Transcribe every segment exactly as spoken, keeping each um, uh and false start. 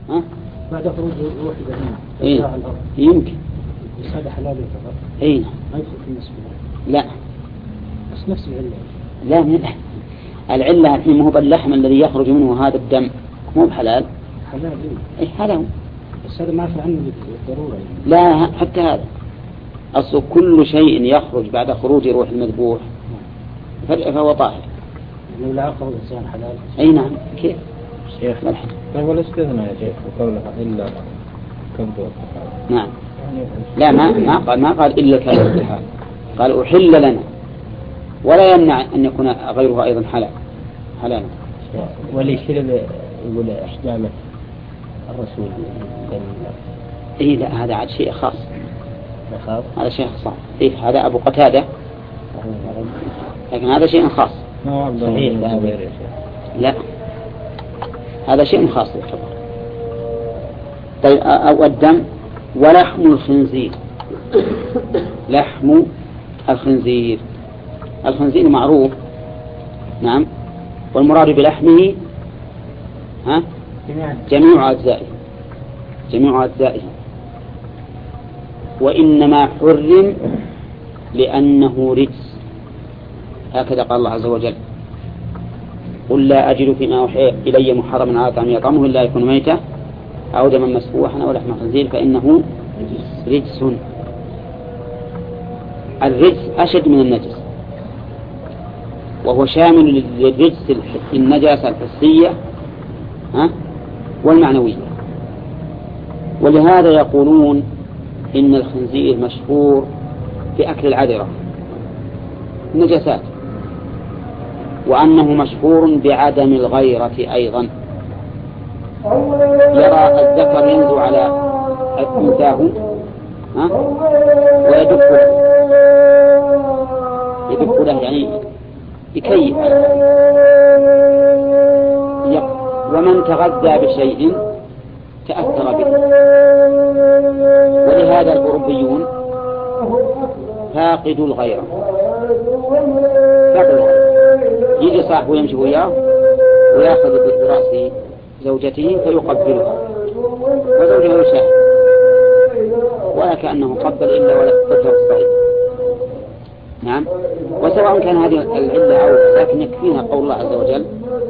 ها؟ بعد خروج روح البهيمة. إيه؟ يمكن. بس هذا حلال يعتبر. إيه. ما يدخل في النسبة. لا. بس نفس العلة. لا من العلة الحين هو اللحم الذي يخرج منه هذا الدم مو بحلال. حلال. إيه حلال. بس هذا ما يفعل عنه بالضرورة يعني. لا حتى هذا. أصل كل شيء يخرج بعد خروج روح المذبوح فهو طاهر. لو لا عقل الإنسان حلال. أي نعم كيف؟ شيخ طيب والاستثناء يا شيخ وقولها إلا كبد والطحال. نعم. لا ما ما قال ما قال إلا كبد والطحال. قال أحل لنا ولا يمنع أن يكون غيرها أيضا حلال حلالا. وليش كذا يقول إحجامة الرسول. إيه لا هذا عاد شيء خاص. خاص. هذا شيء خاص. إيه هذا أبو قتادة. لكن هذا شيء خاص. صحيح لا هذا شيء خاص يعتبر. طيب أو الدم ولحم الخنزير. لحم الخنزير. الخنزير معروف. نعم. والمراد بلحمه ها جميع أجزائه جميع أجزائه وإنما حرم لأنه رجس. هكذا قال الله عز وجل قل لا أجد فيما أوحي إلي محرما على طعام يطعمه إلا يكون ميتة أو دما مسفوحا أو لحم خنزير فإنه رجس. الرجس أشد من النجس وهو شامل للرجس النجاسة الحسية ها والمعنوية. ولهذا يقولون إن الخنزير مشهور بأكل العذرة النجاسات وأنه مشهور بعدم الغيرة أيضا. يرى الذكر ينزو على أنثاه ويدق يدق له يعني يكيف. ومن تغذى بشيء تأثر به. ولهذا الأوروبيون فاقدوا الغيرة. فاقدوا الغيرة. يجي صاحبه يمشي وياه ويأخذ برأس زوجته فيقبلها وزوجها يشاهد ولا كأنه قبل إلا ولا تطهر الصغير. نعم. وسواء كان هذه العلة أو لكن يكفينا قول الله عز وجل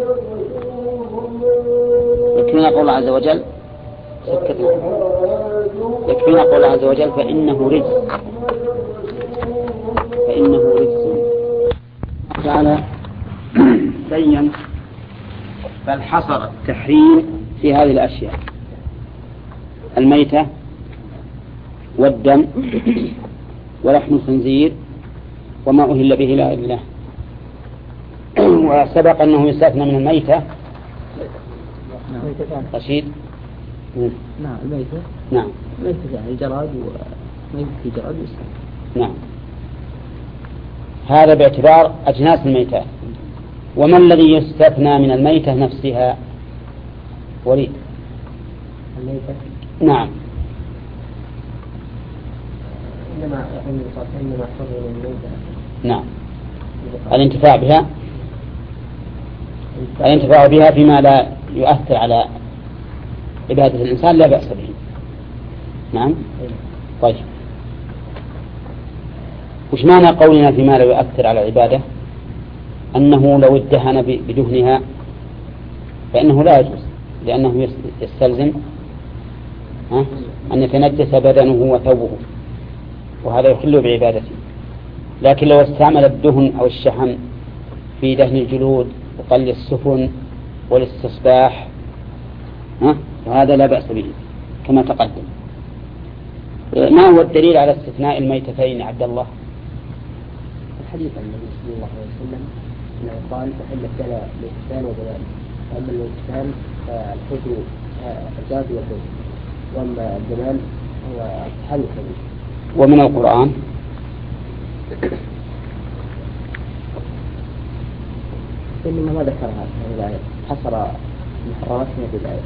يكفينا قول الله عز وجل سكتنا يكفينا قول الله عز وجل فإنه رجس فإنه رجس. تعالى بين بل حصر التحريم في هذه الأشياء الميتة والدم ولحم الخنزير وما أهل به لا إله. وسبق أنه يستثنى من الميتة رشيد. نعم الميتة. نعم الميتة يعني الجراد وميتة الجراد يستثنى. نعم. هذا باعتبار أجناس الميتات. وما الذي يستثنى من الميتة نفسها؟ وليد. الميتة. نعم. إنما إنما حرم الميتة. نعم. الانتفاع بها الانتفاع بها فيما لا يؤثر على عبادة الإنسان لا بأس به. نعم. طيب وش معنى قولنا فيما لا يؤثر على العبادة؟ أنه لو ادهن بدهنها فإنه لا يجوز لأنه يستلزم أن يتنجس بدنه وثوبه وهذا يخل بعبادته. لكن لو استعمل الدهن أو الشحم في دهن الجلود وطل السفن والاستصباح هذا لا بأس به كما تقدم. ما هو الدليل على استثناء الميتتين عبد الله؟ الحديث عن النبي صلى الله عليه وسلم أنه قال أحل الدم للإحسان وبلال. أما الإحسان فالحجر الزاد والحجر وأما الجمال هو التحل الكبير. ومن القرآن إنما ما ذكرها الآية حصر المحرمات في الآية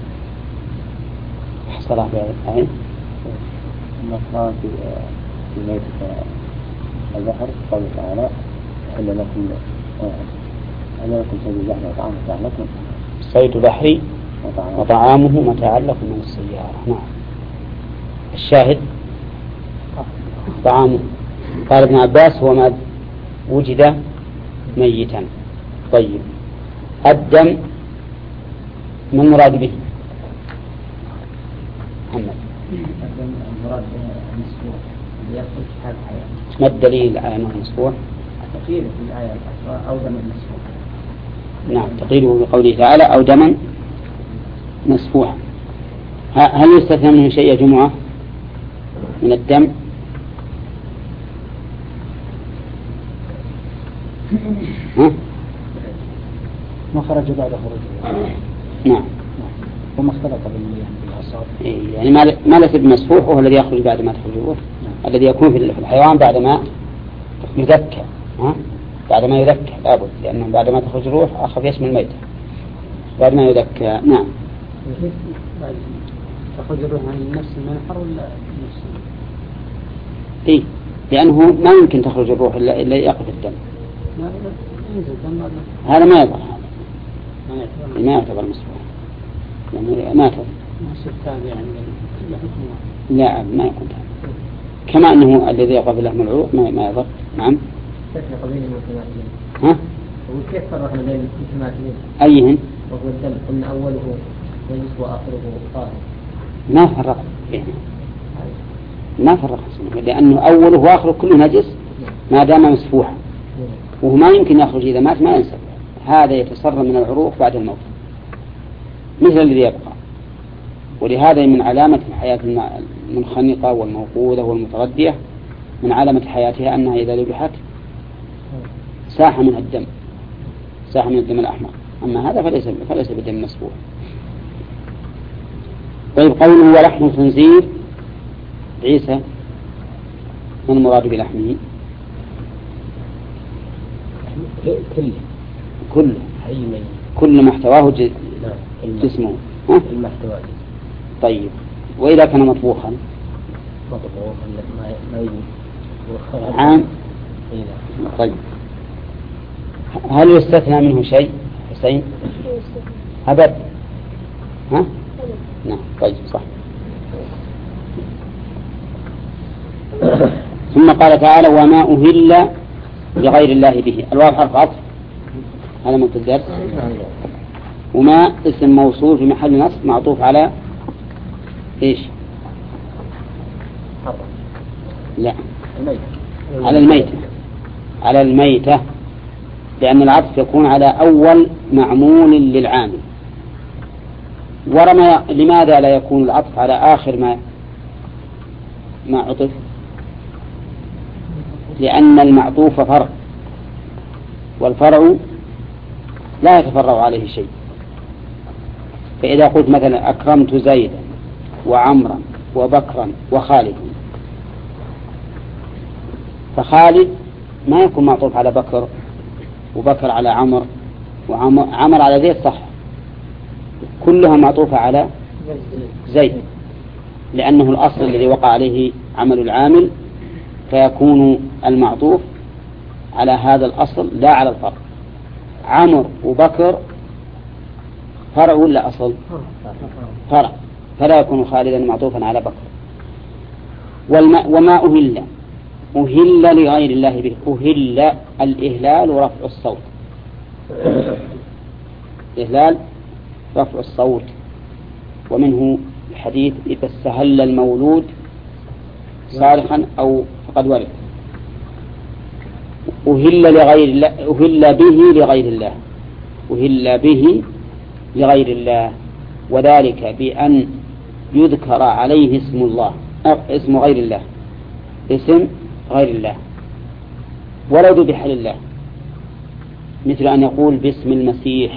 حصرها في الآية المحرمات في ميتة البحر قال تعالى أحل لكم أحل لكم صيد البحر وطعام متاع لكم صيد بحري وطعامه متاعا لكم من السيارة. نعم. الشاهد طعامه. قال ابن عباس هو ما وجد ميتا. طيب الدم ما المراد به؟ محمد. المراد مسفوح يخرج حال الحياة. ما الدليل على أنه مسفوح؟ تقييده في الآية أو دم مسفوح. نعم تقييده بقوله تعالى أو دما مسفوحا. هل يستثنى منه شيء يا جماعة من الدم؟ ها؟ ما خرج بعد خروجه. نعم. وما اختلط بالأعصاب. يعني ما ما ليس بمسفوح وهو الذي يخرج بعد ما تخرج الروح. الذي يكون في الحيوان بعد ما يذكى. ها؟ بعد ما يذكى لابد، لأنه بعد ما تخرج الروح أخف يشمل الميتة. بعد ما يذكى. نعم. تخرج الروح عن نفس المنحر ولا نفس؟ إيه، لأنه ما يمكن تخرج الروح إلا إلا يقف الدم. لا ينزل دم. هذا ما يظهر. ما يعتبر مسفوح. يعني ما تظهر. يعني لا ما يكون تابع. كما أنه الذي يقف لحم العروق ما ما يضر. نعم. تفرق بين المتماثلين. ها؟ وكيف فرقنا بين المتماثلين؟ أيهن؟ وهو الدم قلنا أوله نجس وآخره طاهر. ما فرق بينه. ما فرق لأنه أوله وآخره كله نجس ما دام مسفوحا. وهو ما يمكن يخرج إذا مات ما ينسب. هذا يتسرب من العروق بعد الموت مثل الذي يبقى. ولهذا من علامة الحياة المنخنقة والموقوذة والمتردية من علامة حياتها أنها إذا ذبحت ساح منها الدم، ساح من الدم الأحمر. أما هذا فليس فليس بدم مسفوح. طيب قوله ولحم الخنزير عيسى من المراد بلحمه؟ كله كله أي من كل ما احتواه جسمه. المحتوى. طيب وإذا كان مطبوخا؟ مطبوخا ما ما يجي عام. طيب هل يستثنى منه شيء حسين؟ أبد. ها؟ نعم. طيب صح. ثم قال تعالى وما أهل لغير الله به. الواو حرف عطف هذا من الدرس. وما اسم موصول في محل نصب معطوف على ايش؟ لا على الميتة. على الميتة لأن العطف يكون على أول معمول للعامل. ورمى لماذا لا يكون العطف على آخر ما ما عطف؟ لأن المعطوف فرع والفرع لا يتفرع عليه شيء. فإذا قلت مثلا أكرمت زيدا وعمرا وبكرا وخالد، فخالد ما يكون معطوف على بكر وبكر على عمر وعمر على زيد، صح، كلها معطوفة على زيد لأنه الأصل الذي وقع عليه عمل العامل، فيكون المعطوف على هذا الأصل لا على الفرع. عمر وبكر فرع ولا أصل؟ فرع، فلا يكون خالدا معطوفا على بكر. وما أهل أهل لغير الله به. أهل الإهلال ورفع الصوت. الإهلال رفع الصوت. ومنه الحديث إذا استهل المولود صارخا أو فقد ولد. أهل لغير الله، أهل به لغير الله، أهل به لغير الله، وذلك بأن يذكر عليه اسم الله أو اسم غير الله، اسم غير الله ولو ذبح لله، مثل أن يقول باسم المسيح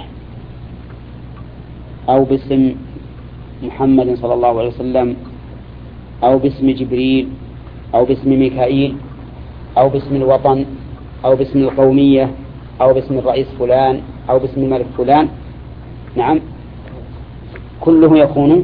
أو باسم محمد صلى الله عليه وسلم أو باسم جبريل أو باسم ميكائيل أو باسم الوطن أو باسم القومية أو باسم الرئيس فلان أو باسم الملك فلان. نعم، كله يكون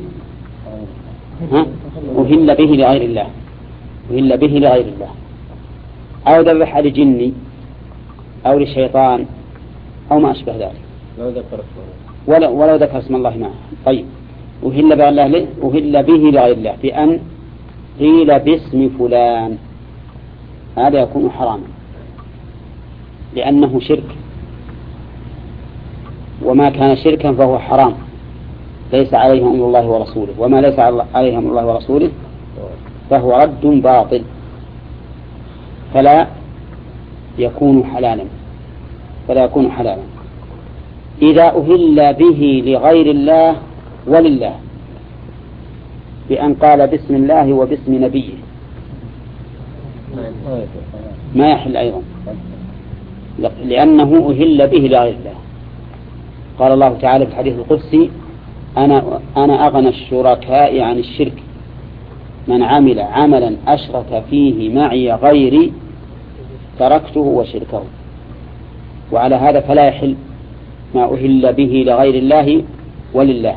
أهل به لغير الله، أهل به لغير الله، أو ذبح لجني أو لشيطان أو ما أشبه ذلك. لو ذكر ولو, ولو ذكر اسم الله معه. طيب أهل بغير الله ليه؟ أهل به لغير الله بأن قيل باسم فلان، هذا يكون حراما لأنه شرك، وما كان شركا فهو حرام، ليس عليه أمر الله ورسوله، وما ليس عليه أمر الله ورسوله فهو رد باطل، فلا يكون حلالا فلا يكون حلالا إذا أهل به لغير الله ولله بأن قال بسم الله وباسم نبيه ما يحل أيضا، لأنه أهل به لغير الله. قال الله تعالى في الحديث القدسي أنا, أنا أغنى الشركاء عن الشرك، من عمل عملا أشرك فيه معي غيري تركته وشركه. وعلى هذا فلا يحل ما أهل به لغير الله ولله.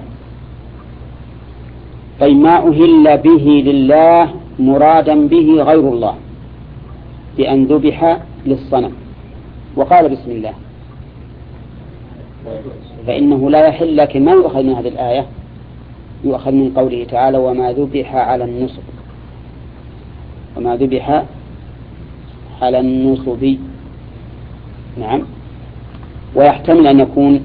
طيب ما أهل به لله مرادا به غير الله بأن ذبح للصنم وقال بسم الله، فإنه لا يحل، لكن ما يؤخذ من هذه الآية، يؤخذ من قوله تعالى وما ذبح على النصب، وما ذبح على النصب. نعم. ويحتمل أن يكون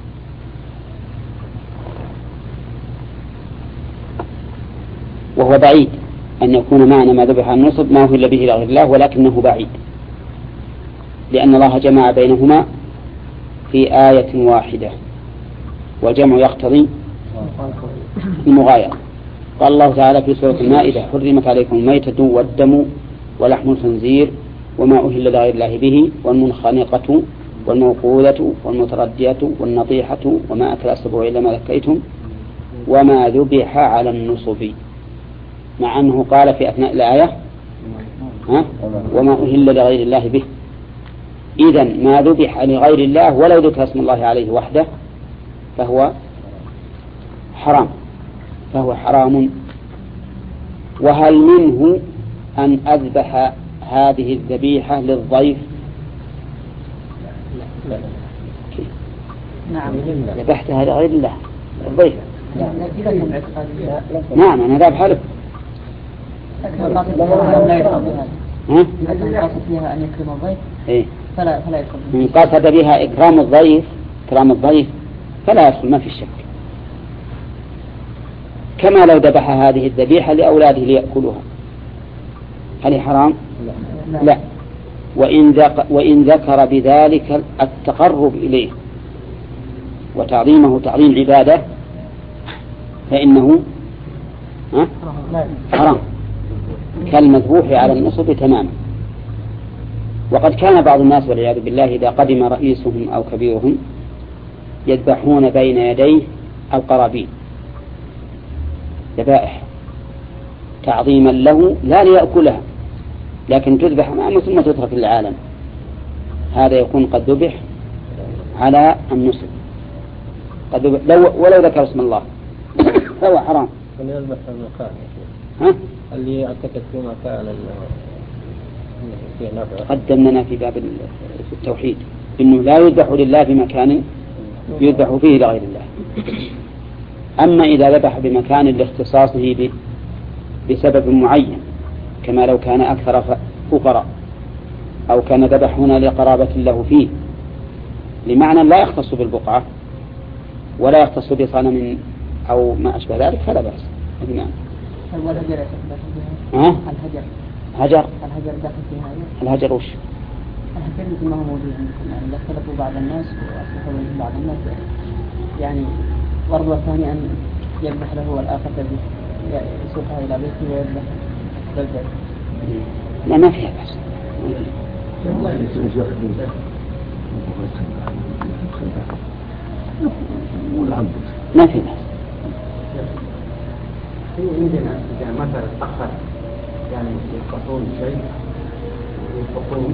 وهو بعيد أن يكون معنى ما ذبح على النصب ما أهل به لغير الله، ولكنه بعيد لأن الله جمع بينهما في آية واحدة، والجمع يقتضي المغايرة. قال الله تعالى في سورة المائدة حرمت عليكم الميتة والدم ولحم الخنزير وما أهل لغير الله به والمنخنقة والموقوذة والمتردية والنطيحة وما أكل السبع إلا ما ذكيتم وما ذبح على النصب، مع أنه قال في أثناء الآية ها؟ وما أهل لغير الله به. إذن ما ذبح لغير الله ولو ذكر اسم الله عليه وحده فهو حرام فهو حرام. وهل منه أن أذبح هذه الذبيحة للضيف؟ نعم. ذبحتها لغير الله الضيف. نعم أنا ذبحها له. ها؟ القاصد فيها أن يكرم الضيف إيه؟ فلا فلا يدخل. من قصد بها إكرام الضيف إكرام الضيف فلا يدخل، ما في شك. كما لو ذبح هذه الذبيحة لأولاده ليأكلوها، هل حرام؟ لا, لا. وإن, ذك وإن ذكر بذلك التقرب إليه وتعظيمه تعظيم عبادة فإنه ها؟ حرام كالمذبوح على النصب تماما. وقد كان بعض الناس والعياذ بالله إذا قدم رئيسهم أو كبيرهم يذبحون بين يديه القرابين ذبائح تعظيما له لا ليأكلها، لكن تذبح أمامه ثم تترك للعالم، هذا يكون قد ذبح على النصب قد ذبح لو ولو ذكر اسم الله فهو حرام. اللي يذبح في المكان ها؟ اللي يعتقد في مكان فيه نفع. قدم لنا في باب التوحيد إنه لا يذبح لله بمكان يذبح فيه لغير الله. أما إذا ذبح بمكان لاختصاصه بسبب معين كما لو كان أكثر فقراء أو كان ذبح هنا لقرابة له فيه لمعنى لا يختص بالبقعة ولا يختص بصنم أو ما أشبه ذلك فلا بأس. نعم. الهجر ها؟ الهجر هجر الهجر داخل في هذا. الهجر وش؟ الهجر مثل ما هو موجود يعني لا اختلفوا بعض الناس وأصلحوا بعض الناس يعني برضو الثاني أن يذبح له والآخر يسوقها إلى بيته ويذبح بالبيت. لا ما فيها بس. ما في بس. عندنا إذا مثلا تأخر يعني يقطعون شيء ينفقون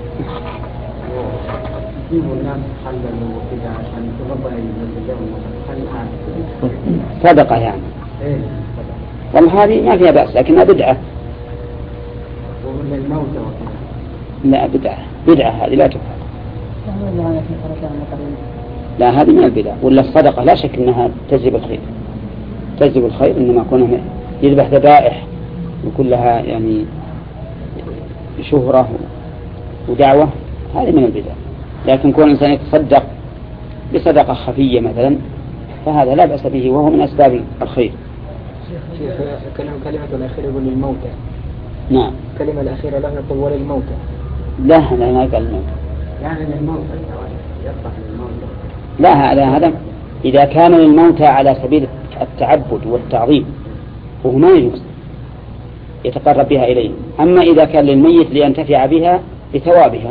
ويجيبوا الناس حللوا وكذا عشان تربى يتجاوزوا هل هذا صدقة يعني؟ إيه والله هذه ما فيها بأس لكنها بدعة. ومن الموت وكذا لا بدعة بدعة هذه لا تفعل. لا هذه من البدع. ولا الصدقة لا شك أنها تجلب الخير، تجلب الخير، إنما كونه يذبح ذبائح وكلها يعني شهرة ودعوة هذه من البدع. لكن كون الإنسان يتصدق بصدقة خفية مثلا فهذا لا بأس به وهو من أسباب الخير. شيخ كلمة الأخيرة يقول للموتى. نعم. كلمة الأخيرة لا نقول وللموتى. لا لا ما قال الموتى. يعني للموتى يصح للموتى. لا هذا هذا إذا كان للموتى على سبيل التعبد والتعظيم وهو ما يجوز يتقرب بها إليه. أما إذا كان للميت لينتفع بها بثوابها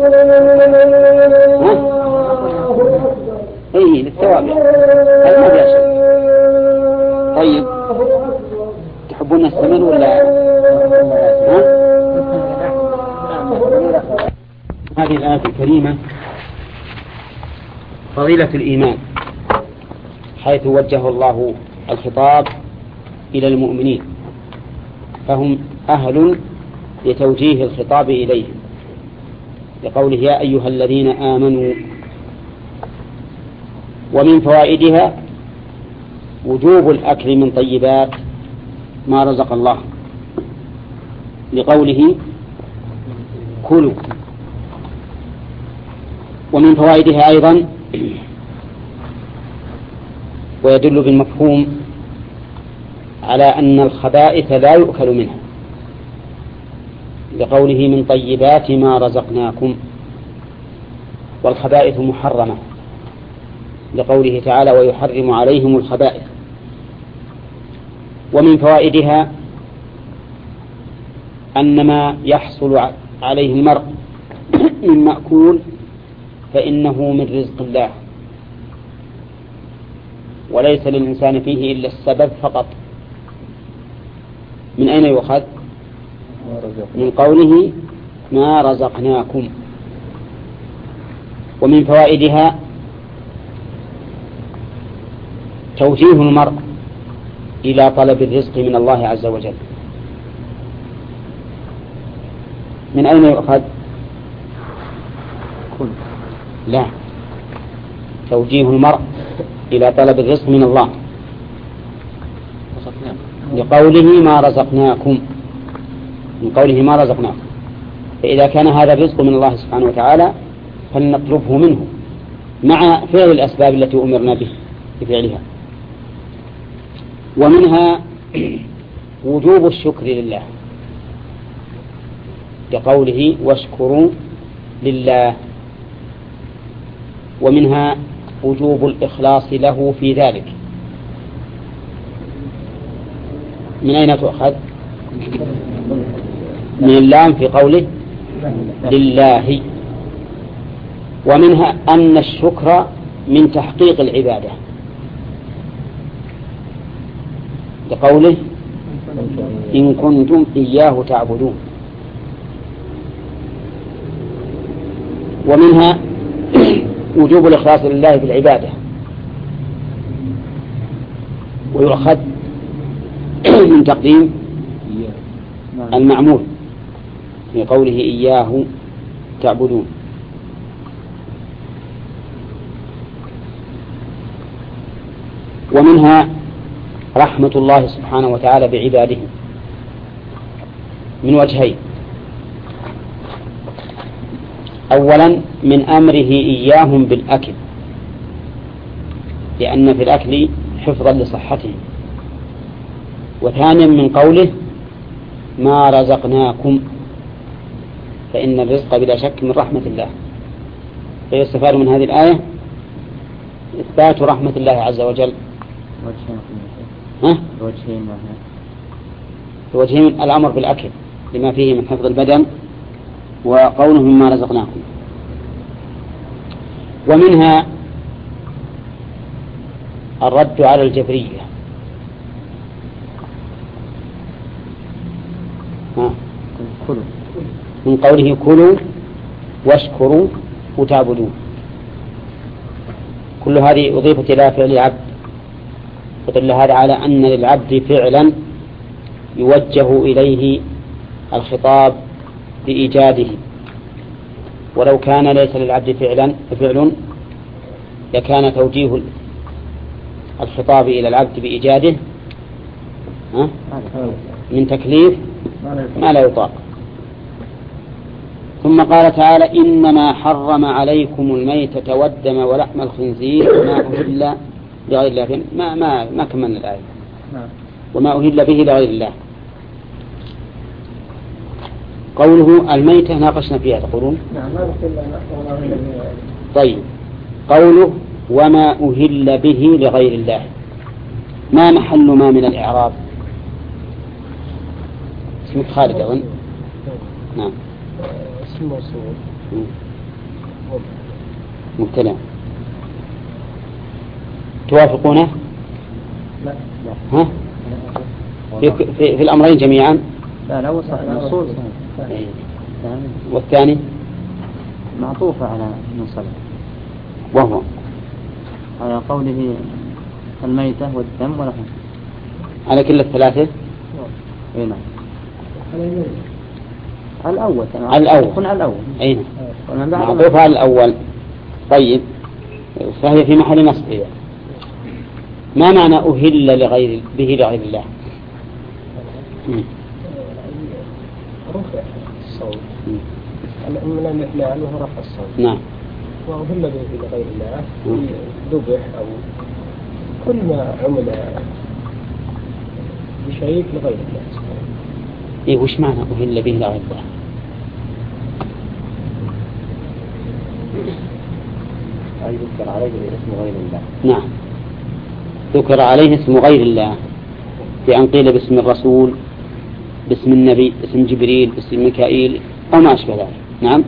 أي للثواب هذا ما بيأشر. طيب تحبون السمن ولا ها؟ هذه الآية الكريمة فضيلة الإيمان، حيث وجه الله الخطاب إلى المؤمنين فهم أهل لتوجيه الخطاب إليهم، لقوله يا أيها الذين آمنوا. ومن فوائدها وجوب الأكل من طيبات ما رزق الله، لقوله كلوا. ومن فوائدها أيضا ويدل بالمفهوم على أن الخبائث لا يؤكل منها، لقوله من طيبات ما رزقناكم، والخبائث محرمة لقوله تعالى ويحرم عليهم الخبائث. ومن فوائدها أن ما يحصل عليه المرء من مأكول فإنه من رزق الله، وليس للإنسان فيه إلا السبب فقط. من أين يؤخذ؟ من قوله ما رزقناكم. ومن فوائدها توجيه المرء إلى طلب الرزق من الله عز وجل. من أين يؤخذ؟ لا، توجيه المرء إلى طلب الرزق من الله لقوله ما رزقناكم، من قوله ما رزقناكم. فإذا كان هذا الرزق من الله سبحانه وتعالى فلنطلبه منه مع فعل الأسباب التي أمرنا به بفعلها. ومنها وجوب الشكر لله لقوله واشكروا لله. ومنها وجوب الإخلاص له في ذلك. من أين تؤخذ؟ من اللام في قوله لله. ومنها أن الشكر من تحقيق العبادة لقوله إن كنتم إياه تعبدون. ومنها وجوب الإخلاص لله في العبادة، ويؤخذ من تقديم المعمول في قوله إياه تعبدون. ومنها رحمة الله سبحانه وتعالى بعباده من وجهين: أولا من أمره إياهم بالأكل، لأن في الأكل حفظا لصحتهم. وثانيا من قوله ما رزقناكم، فإن الرزق بلا شك من رحمة الله. فيستفاد من هذه الآية إثبات رحمة الله عز وجل. ها؟ وجهين: الأمر بالأكل لما فيه من حفظ البدن، وقوله مما رزقناكم. ومنها الرد على الجبرية. ها. من قوله كلوا واشكروا وتعبدون، كل هذه أضيفت إلى فعل العبد، يدل هذا على أن للعبد فعلا يوجه إليه الخطاب بإيجاده، ولو كان ليس للعبد فعلا ففعل لكان توجيه الخطاب إلى العبد بإيجاده من تكليف ما لا يطاق. ثم قال تعالى إنما حرم عليكم الميتة والدم ولحم الخنزير وما أهل لغير الله. ما, ما, ما كملنا الآية. وما أهل به لغير الله. قوله الميتة ناقشنا فيها تقولون. طيب قوله وما أهل به لغير الله ما محل ما من الإعراب؟ اسمك خالد أظن. نعم اسم موصول مبتدأ. توافقونه؟ لا ها؟ في, في, في الأمرين جميعا؟ لا لا وصح موصول. والثاني معطوفة على منصب وهو على قوله الميتة والدم ولحم على كل الثلاثة. اي نعم الأول على الأول يكون على الأول أين معطوفة على الأول. طيب فهي في محل نصب. ما معنى أهل لغير به لغير الله؟ رفع الصوت من المثلان وهو رفع الصوت. نعم. وأهل به لغير الله ذبح أو كل ما عمل بشيء لغير الله. إيه وش معنى أهل به لغير الله؟ أي ذكر عليه اسم غير الله. نعم ذكر عليه اسم غير الله بأن قيل باسم الرسول باسم النبي باسم جبريل باسم ميكائيل أو ما أشبه ذلك. نعم.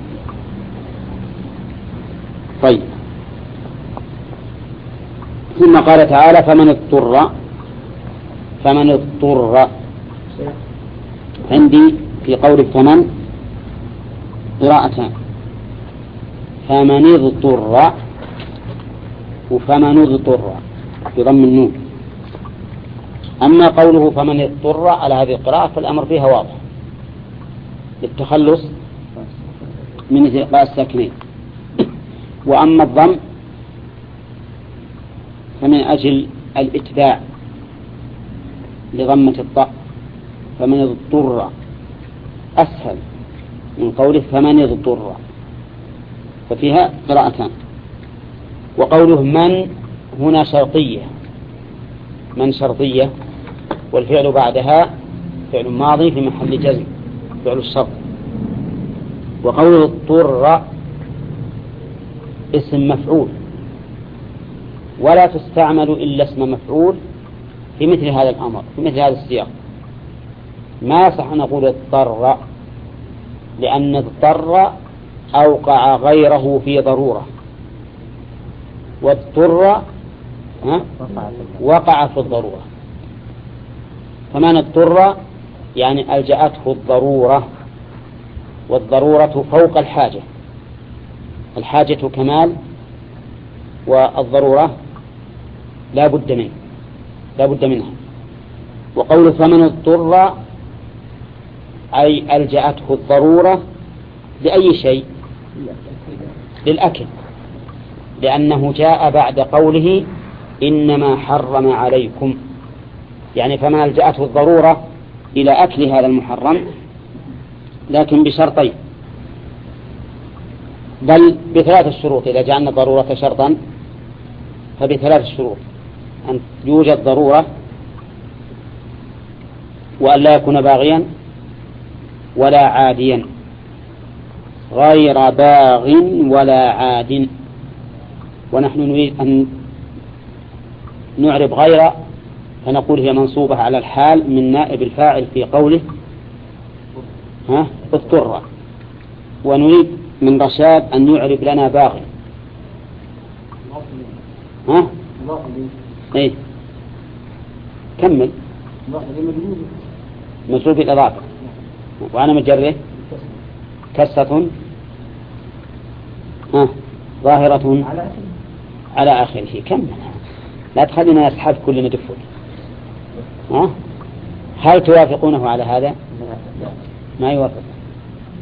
طيب ثم قال تعالى فمن اضطر فمن اضطر عندي في قول فمن قراءتان فمن اضطر وفمن اضطر بضم النون. أما قوله فمن اضطر على هذه القراءة فالأمر فيها واضح للتخلص من التقاء الساكنين. وأما الضم فمن أجل الإتباع لضمة الطاء فمن اضطر أسهل من قوله فمن اضطر ففيها قراءتان. وقوله من هنا شرطية من شرطية والفعل بعدها فعل ماضي في محل جزم فعل الشرط. وقوله اضطر اسم مفعول ولا تستعمل إلا اسم مفعول في مثل هذا الأمر في مثل هذا السياق. ما صح نقول اضطر لأن اضطر أوقع غيره في ضرورة واضطر وقع في الضرورة. فمن اضطر يعني ألجأته الضرورة والضرورة فوق الحاجة. الحاجة كمال والضرورة لا بد منه لا بد منها. وقول فمن اضطر أي ألجأته الضرورة لأي شيء للأكل لأنه جاء بعد قوله إنما حرم عليكم يعني فما ألجأته الضرورة إلى أكل هذا المحرم لكن بشرطين بل بثلاث الشروط. إذا جعلنا ضرورة شرطا فبثلاث الشروط أن يوجد ضرورة وأن لا يكون باغيا ولا عاديا غير باغ ولا عاد. ونحن نريد أن نعرب غير فنقول هي منصوبة على الحال من نائب الفاعل في قوله ها اضطر. ونريد من رشاد أن يعرب لنا باغي ها ايه كمل مجرور بالإضافة وأنا مجره كسة ها ظاهرة على آخره. كمل لا تخلينا نسحب كل ندفل. ها هل توافقونه على هذا؟ ما يوافق.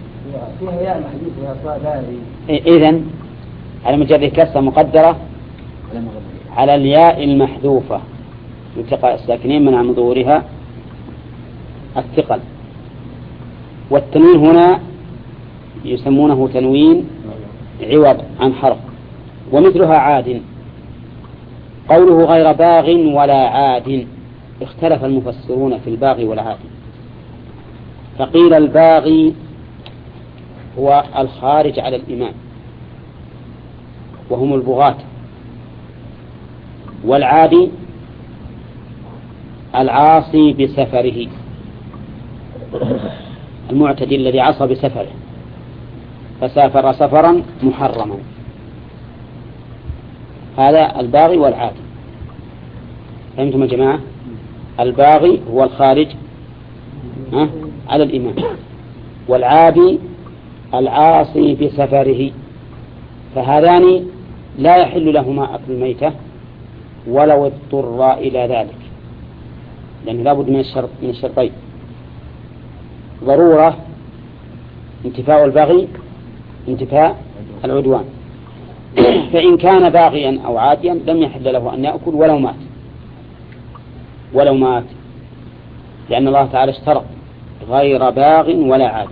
فيها ياء محذوف ويا صاد. إذن على مجرد كسة مقدرة على الياء المحذوفة التقاء الساكنين منع من ظهورها الثقل. والتنوين هنا يسمونه تنوين عوض عن حرف، ومثلها عاد. قوله غير باغ ولا عاد، اختلف المفسرون في الباغي والعاد، فقيل الباغي هو الخارج على الإمام وهم البغاة، والعادي العاصي بسفره، المعتدي الذي عصى بسفره فسافر سفرا محرما، هذا الباغي والعادي. فهمتم يا جماعة؟ الباغي هو الخارج على الإمام، والعادي العاصي بسفره، فهذان لا يحل لهما أكل الميتة ولو اضطر إلى ذلك، لأنه لا بد من الشرط من الشرطين: ضرورة انتفاء البغي، انتفاء العدوان. فإن كان باغيا أو عاديا لم يحل له أن يأكل ولو مات ولو مات لأن الله تعالى اشترط غير باغ ولا عاد،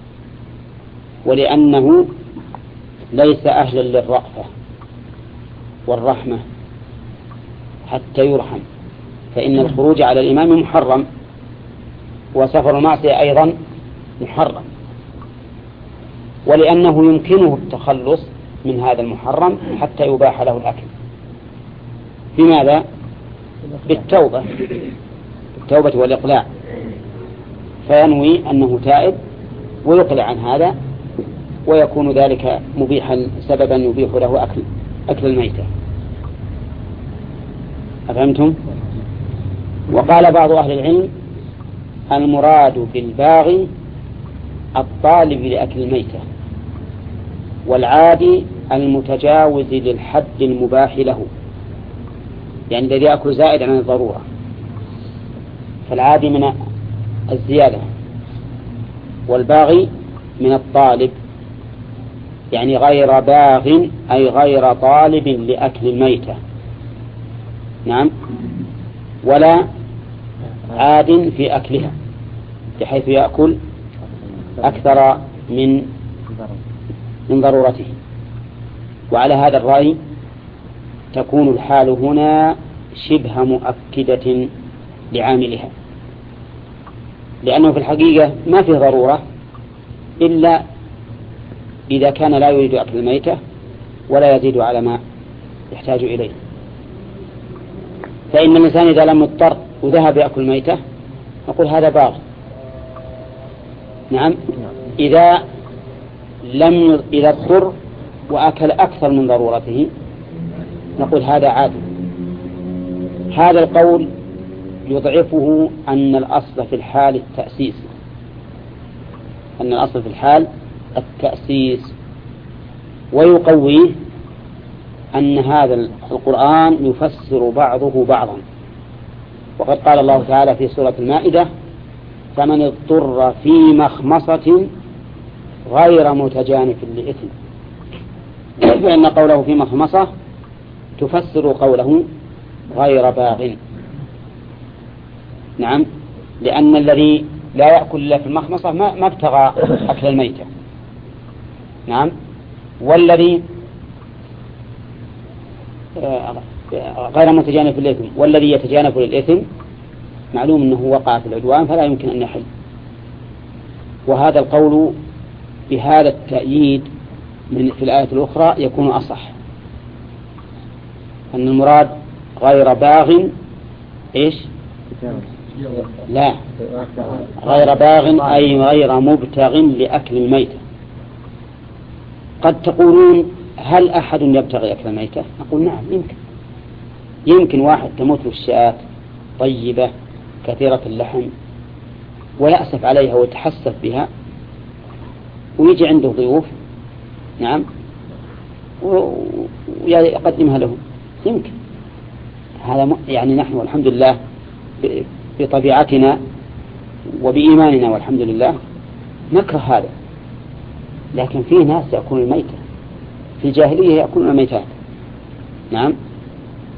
ولأنه ليس أهلا للرأفة والرحمة حتى يرحم، فإن الخروج على الإمام محرم، وسفر المعصية أيضا محرم، ولأنه يمكنه التخلص من هذا المحرم حتى يباح له الأكل. بماذا؟ بالتوبة بالتوبة والإقلاع، فينوي أنه تائب ويقلع عن هذا، ويكون ذلك مبيحا سببا يبيح له أكل أكل الميتة. أفهمتم؟ وقال بعض أهل العلم: المراد بالباغي الطالب لأكل الميتة، والعادي المتجاوز للحد المباح له، يعني الذي يأكل زائد عن الضرورة، فالعادي من الزيادة، والباغي من الطالب، يعني غير باغ أي غير طالب لأكل الميتة، نعم، ولا عاد في أكلها بحيث يأكل أكثر من من ضرورته. وعلى هذا الرأي تكون الحال هنا شبه مؤكدة لعاملها، لأنه في الحقيقة ما فيه ضرورة إلا إذا كان لا يريد أكل الميتة ولا يزيد على ما يحتاج إليه. فإن الإنسان إذا لم يضطر وذهب يأكل الميتة نقول هذا باغ، نعم. إذا لم ي... إذا اضطر وأكل أكثر من ضرورته نقول هذا عادي. هذا القول يضعفه أن الأصل في الحال التأسيس، أن الأصل في الحال التأسيس، ويقويه أن هذا القرآن يفسر بعضه بعضا، وقد قال الله تعالى في سورة المائدة: فمن اضطر في مخمصة غير متجانف لإثم، فإن قوله في مخمصة تفسر قوله غير باغ، نعم، لأن الذي لا يأكل إلا في المخمصة ما, ما ابتغى أكل الميتة، نعم، والذي غير متجانف للإثم والذي يتجانف للإثم معلوم أنه وقع في العدوان فلا يمكن أن يحل. وهذا القول بهذا التأييد من في الآية الأخرى يكون أصح، أن المراد غير باغ إيش؟ لا، غير باغ أي غير مبتغ لأكل الميتة. قد تقولون: هل أحد يبتغي أكل الميتة؟ نقول: نعم، يمكن يمكن واحد تموت له الشاة طيبة كثيرة اللحم ويأسف عليها ويتحسف بها، ويجي عنده ضيوف، نعم، ويقدمها لهم، يمكن هذا. يعني نحن والحمد لله بطبيعتنا وبإيماننا والحمد لله نكره هذا، لكن في ناس يأكلون الميتة، في الجاهلية يأكلون الميتات، نعم،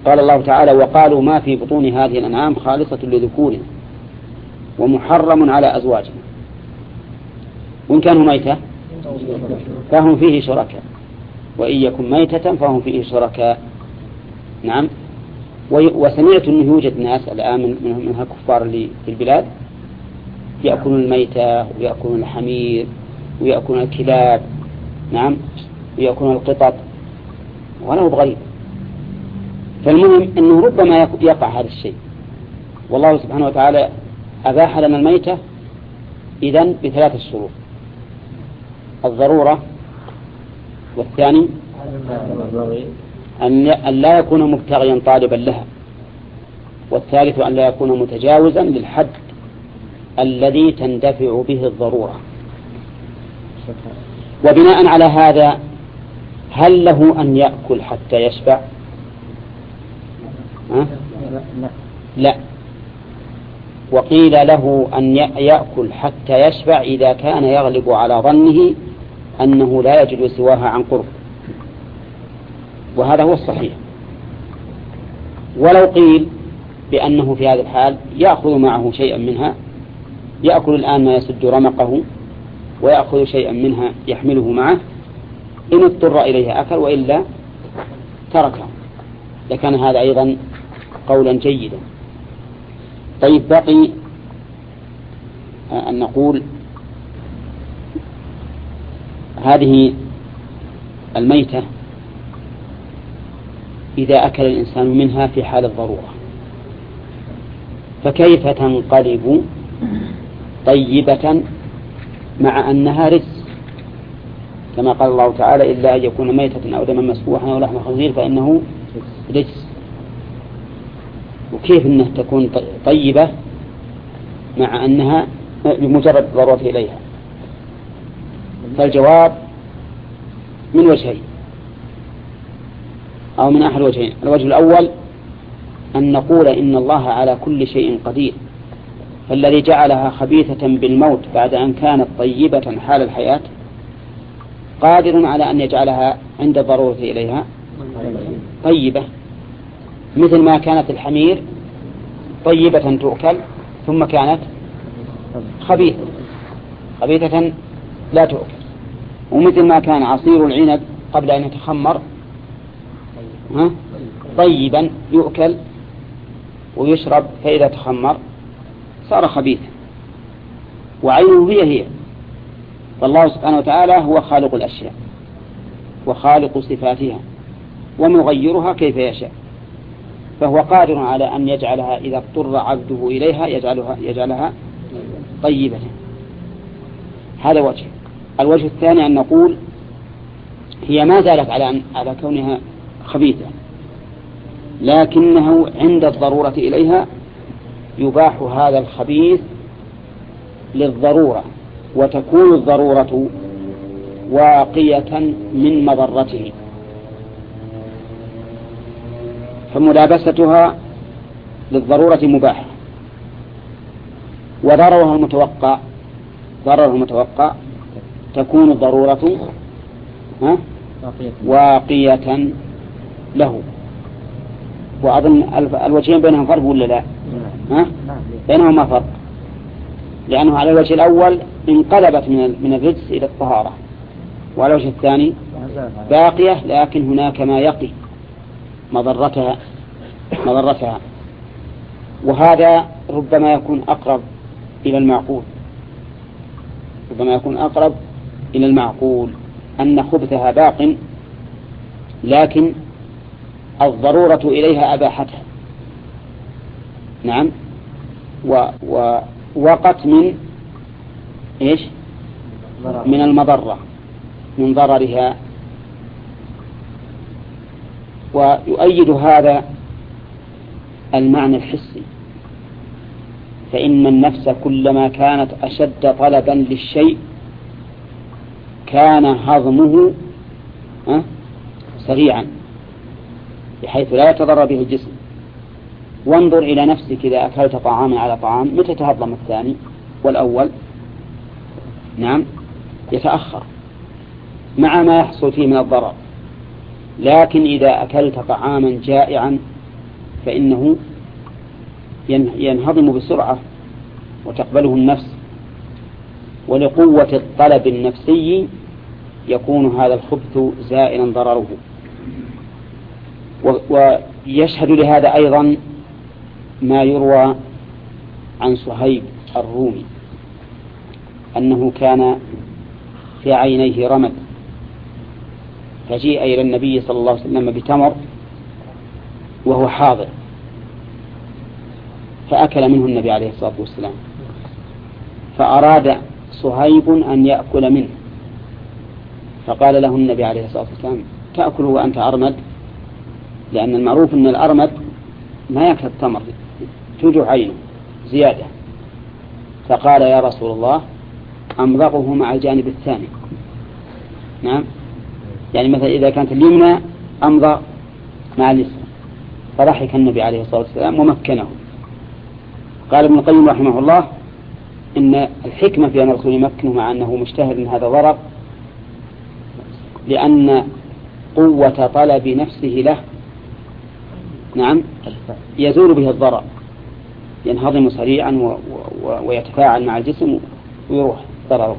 قال الله تعالى وقالوا ما في بطون هذه الأنعام خالصة لذكورنا ومحرم على أزواجنا وإن كانوا ميتة فهم فيه شركاء وإن يكن ميتة فهم فيه شركاء. نعم. وسمعت أنه يوجد ناس الآن منها كفار اللي في البلاد يأكلون الميتة ويأكلون الحمير ويأكلون الكلاب. نعم. ويأكلون القطط وله بغيب. فالمهم أنه ربما يقع هذا الشيء والله سبحانه وتعالى أباح لنا الميتة إذن بثلاثة شروط: الضرورة، والثاني أن لا يكون مبتغيا طالبا لها، والثالث أن لا يكون متجاوزا للحد الذي تندفع به الضرورة. وبناء على هذا هل له أن يأكل حتى يشبع؟ أه؟ لا. وقيل له أن يأكل حتى يشبع إذا كان يغلب على ظنه أنه لا يجد سواها عن قرب، وهذا هو الصحيح. ولو قيل بأنه في هذا الحال يأخذ معه شيئا منها، يأكل الآن ما يسد رمقه ويأخذ شيئا منها يحمله معه، إن اضطر إليه أكل وإلا تركه، لكان هذا أيضا قولا جيدا. طيب بقي أن نقول هذه الميتة إذا أكل الإنسان منها في حال الضرورة فكيف تنقلب طيبة مع أنها رجس، كما قال الله تعالى إلا أن يكون ميتة أو دما مسفوحا أو لحم خنزير فإنه رجس. وكيف أنها تكون طيبة مع أنها بمجرد ضرورة إليها؟ فالجواب من وجهين أو من أحد وجهين. الوجه الأول أن نقول إن الله على كل شيء قدير، فالذي جعلها خبيثة بالموت بعد أن كانت طيبة حال الحياة قادر على أن يجعلها عند الضرورة إليها طيبة، مثل ما كانت الحمير طيبة تؤكل ثم كانت خبيثة خبيثة لا تؤكل، ومثل ما كان عصير العنب قبل أن يتخمر طيبا يؤكل ويشرب، فإذا تخمر صار خبيثا، وعينه هي هي. فالله سبحانه وتعالى هو خالق الأشياء وخالق صفاتها ومغيرها كيف يشاء، فهو قادر على أن يجعلها إذا اضطر عبده إليها يجعلها, يجعلها طيبة. هذا وجه. الوجه الثاني أن نقول هي ما زالت على, على كونها خبيثة، لكنه عند الضرورة إليها يباح هذا الخبيث للضرورة، وتكون الضرورة واقية من مضرته، فملابستها للضرورة مباحة، وضررها المتوقع ضررها المتوقع تكون الضرورة واقية له. وأظن الوجهين بينهم فرق ولا لا؟ ها؟ بينهما فرق، لأنه على الوجه الأول انقلبت من من الرجس إلى الطهارة، وعلى الوجه الثاني باقية لكن هناك ما يقي مضرتها مضرتها وهذا ربما يكون أقرب إلى المعقول ربما يكون أقرب إلى المعقول أن خبثها باق، لكن الضرورة إليها أباحتها. نعم. ووقت من إيش؟ من المضرة، من ضررها. ويؤيد هذا المعنى الحسي، فإن النفس كلما كانت أشد طلبا للشيء كان هضمه سريعا بحيث لا يتضرر به الجسم. وانظر إلى نفسك إذا أكلت طعاما على طعام متى تهضم الثاني والأول؟ نعم يتأخر مع ما يحصل فيه من الضرر. لكن إذا أكلت طعاما جائعا فإنه ينهضم بسرعة وتقبله النفس، ولقوة الطلب النفسي يكون هذا الخبث زائلا ضرره. ويشهد لهذا أيضا ما يروى عن صهيب الرومي أنه كان في عينيه رمد، فجيء إلى النبي صلى الله عليه وسلم بتمر وهو حاضر، فأكل منه النبي عليه الصلاة والسلام، فأراد صهيب أن يأكل منه، فقال له النبي عليه الصلاة والسلام: تأكل وأنت أرمد؟ لأن المعروف أن الأرمد ما يأكل التمر، توجع عينه زيادة. فقال: يا رسول الله، أمضغه مع الجانب الثاني. نعم، يعني مثلا إذا كانت اليمنى أمضغ مع اليسرى. فضحك النبي عليه الصلاة والسلام ومكنه. قال ابن القيم رحمه الله: إن الحكمة في أن الرسول يمكنه مع أنه مجتهد من هذا ضرر، لأن قوة طلب نفسه له نعم يزول به الضرر، ينهضم سريعا و... و... ويتفاعل مع الجسم ويروح ضرره.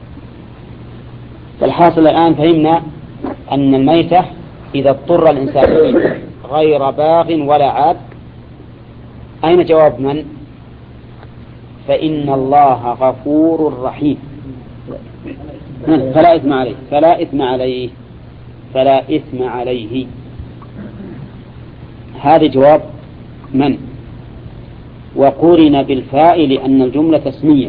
فالحاصل الآن فهمنا أن الميتة إذا اضطر الإنسان غير باغ ولا عاد، أين جواب من؟ فإن الله غفور رحيم، فلا إثم عليه فلا إثم عليه فلا إثم عليه. هذا جواب من، وقرن بالفاء لأن الجملة اسمية،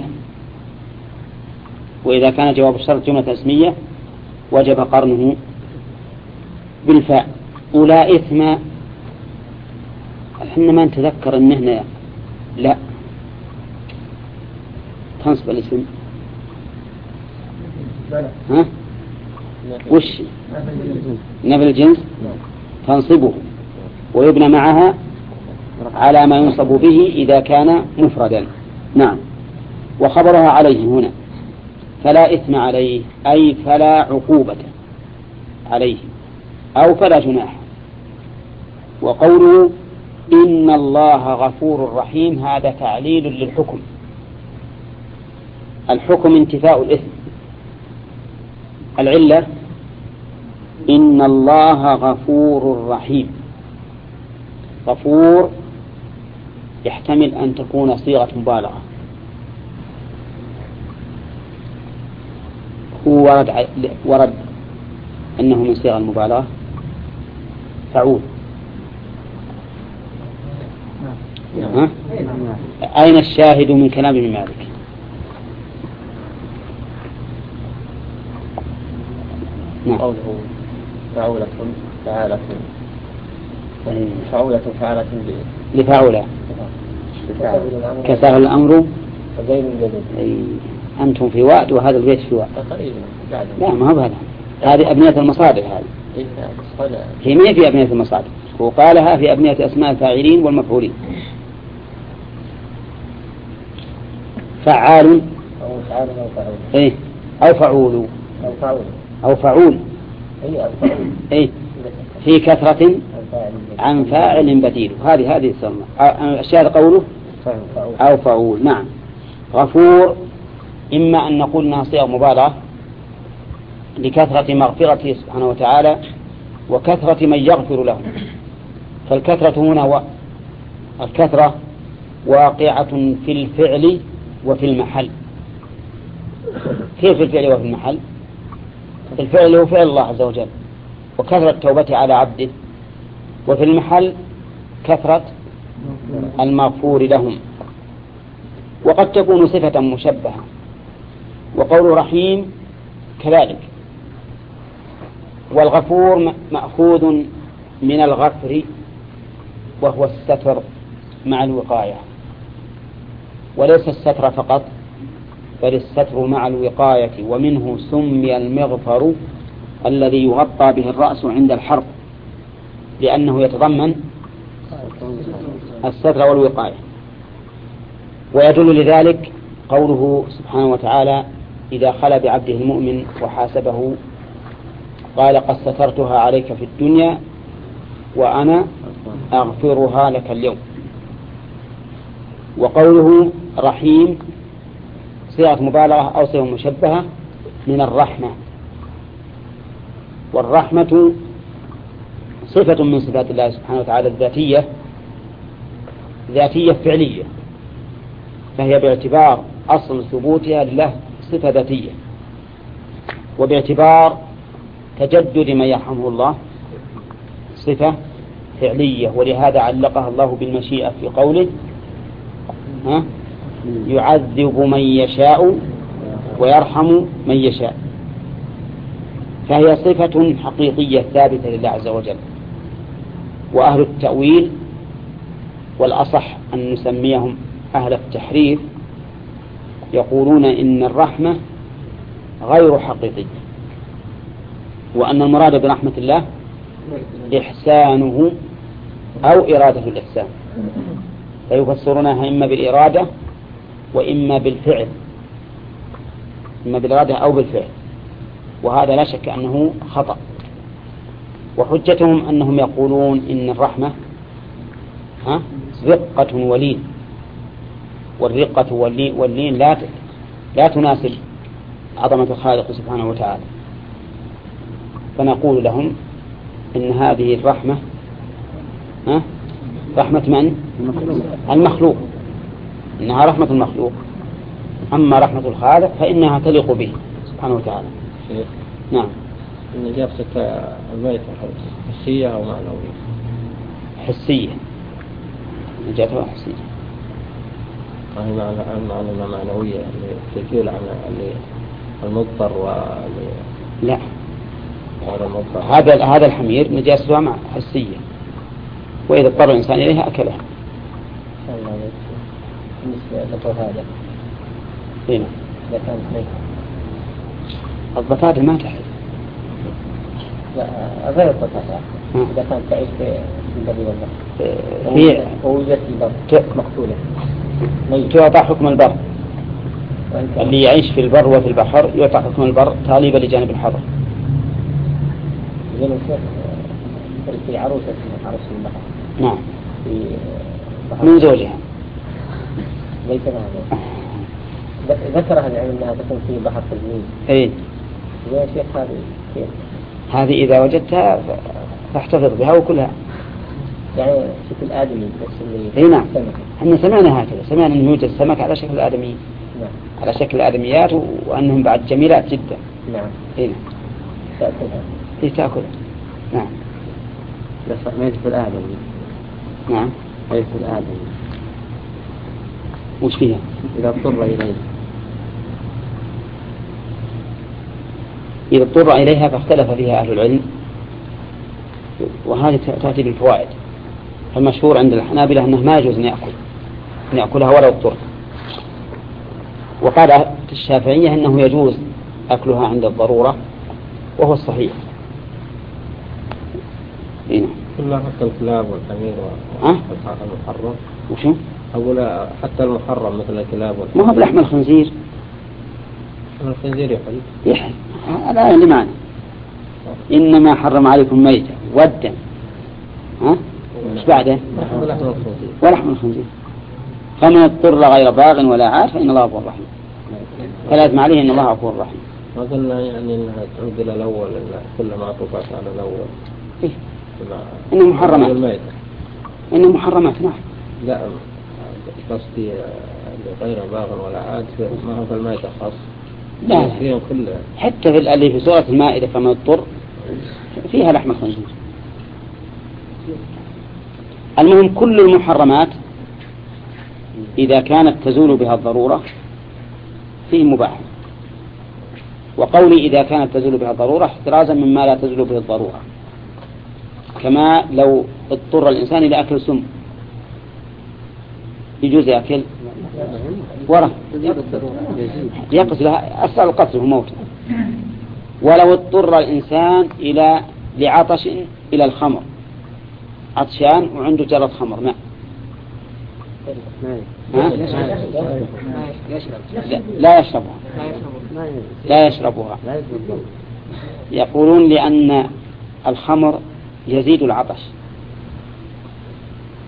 وإذا كان جواب الشرط جملة اسمية وجب قرنه بالفاء. ولا إثم، احنا ما نتذكر ان هنا لا تنصب الاسم. ها وش نفي الجنس تنصبه ويبنى معها على ما ينصب به إذا كان مفردا. نعم، وخبرها عليه هنا فلا إثم عليه، أي فلا عقوبة عليه أو فلا جناح. وقوله إن الله غفور رحيم هذا تعليل للحكم. الحكم انتفاء الإثم، العلة إن الله غفور رحيم. غفور يحتمل أن تكون صيغة مبالغة، هو ورد, ورد أنه من صيغة المبالغة فعول. ها؟ أين الشاهد من كلام ابن مالك؟ نعم. قوله فعولة فعالة فعولة فعالة لفعولة كسر الأمر غير جديد. أنتم في وعد وهذا البيت في وعد. لا ما هو هذا، هذه أبنية المصادر. هذه هي ما في أبنية المصادر، وقالها في أبنية أسماء الفاعلين والمفعولين. فعال أو فعال أو فعول إيه أو فعول أو فعول أو فعول أي أو فعول إيه في كثرة عن فاعل بديل. هذه هذه السمة الشاهد قوله أو فعول. نعم. غفور إما أن نقول أنها صيغة مبالغة لكثرة مغفرته سبحانه وتعالى وكثرة من يغفر له. فالكثرة هنا و... الكثرة واقعة في الفعل وفي المحل. كيف في الفعل وفي المحل؟ الفعل هو فعل الله عز وجل وكثرة توبته على عبده، وفي المحل كثرة المغفور لهم. وقد تكون صفة مشبهة. وقول رحيم كذلك. والغفور مأخوذ من الغفر وهو الستر مع الوقاية، وليس الستر فقط بل الستر مع الوقاية. ومنه سمي المغفر الذي يغطى به الرأس عند الحرب، لأنه يتضمن الستر والوقاية. ويدل لذلك قوله سبحانه وتعالى إذا خلى بعبده المؤمن وحاسبه قال قد سترتها عليك في الدنيا وأنا أغفرها لك اليوم. وقوله رحيم صيغة مبالغة أو صيغة مشبهة من الرحمة، والرحمة صفة من صفات الله سبحانه وتعالى الذاتية، ذاتية فعلية، فهي باعتبار أصل ثبوتها لله صفة ذاتية، وباعتبار تجدد من يرحمه الله صفة فعلية، ولهذا علقها الله بالمشيئة في قوله ها يعذب من يشاء ويرحم من يشاء، فهي صفة حقيقية ثابتة لله عز وجل. وأهل التأويل والأصح أن نسميهم أهل التحريف يقولون إن الرحمة غير حقيقية، وأن المراد برحمة الله إحسانه أو إرادة الإحسان، فيفسرونها إما بالإرادة وإما بالفعل، إما بالإرادة أو بالفعل، وهذا لا شك أنه خطأ. وحجتهم أنهم يقولون إن الرحمة ها رقة ولين، والرقة واللين لا لا تناسب عظمة الخالق سبحانه وتعالى، فنقول لهم إن هذه الرحمة ها رحمة من؟ المخلوق، إنها رحمة المخلوق، أما رحمة الخالق فإنها تليق به سبحانه وتعالى. نعم. نجاسة الميت حسية أو معنوية؟ حسية، نجاسة حسية. هي معنى معنى معنوية اللي تزول عن المضطر واللي لا، هذا هذا الحمير نجاسته مع حسية، وإذا اضطر الإنسان إليها أكلها. بالنسبة للضفادع هنا إذا كانت ميتة، الضفادع ما تحل. لا غير الضفادع إذا كانت تعيش في البر والبحر هي ووجدت البر مقتولة تعطى حكم البر، اللي يعيش في البر وفي البحر يعطى حكم البر تغليبا لجانب الحظر. في عروسة اسمها عروس البحر. نعم. في من زوجها. ليس هذا. ذكر هذا العلم أنها تكون في بحر تجميل. إيه. يا شيخ هذه كيف؟ هذه إذا وجدتها فاحتفظ بها وكلها. يعني شكل آدمي بس اللي. إيه نعم. احنا سمعنا هكذا، سمعنا أن يوجد سمك على شكل آدمي. نعم. على شكل آدميات وأنهم بعد جميلات جدا. نعم. إيه نعم. تأكلها. إيه تأكلها. نعم. بس ميت في الآدمي. نعم. ميت في الآدمي. وش فيها؟ إذا اضطر إليه. إذا اضطر إليها فاختلف فيها أهل العلم، وهذه تأتي بالفوائد. المشهور عند الحنابلة أنه ما يجوز أن يأكل أن يأكلها ولا اضطر، وقال الشافعية أنه يجوز أكلها عند الضرورة، وهو الصحيح. هنا. كلها حتى الكلاب والحمير والمحرم. وشو؟ أقول حتى المحرم مثل الكلاب والحمير. ما هو بلحم الخنزير. الخنزير يحل. يحل. هذا اللي معنى. إنما حرم عليكم ميتة والدم. ها؟ إيش بعده؟ ولحم الخنزير. فمن اضطر غير باغ ولا عاد فإن الله غفور رحيم. فلازم عليه إن الله غفور رحيم. ما قلنا يعني إنها تعود إلى الأول إن كل معطوفات على الأول. إيه. إنه محرمات. إنه محرمات نعم. لا قصدي غير باغ ولا عاد ما هو في المائدة خاص. لا كلها. حتى في اللي في سورة المائدة فمن اضطر فيها لحم الخنزير. المهم كل المحرمات إذا كانت تزول بها الضرورة فيه مباح، وقولي إذا كانت تزول بها الضرورة احترازا مما لا تزول به الضرورة، كما لو اضطر الإنسان إلى أكل سم يجوز يأكل ورق يقص لها أسأل القتل هو موت. ولو اضطر الإنسان إلى لعطش إلى الخمر، عطشان وعنده جرة خمر ماء لا يشربها لا يشربها يقولون لأن الخمر يزيد العطش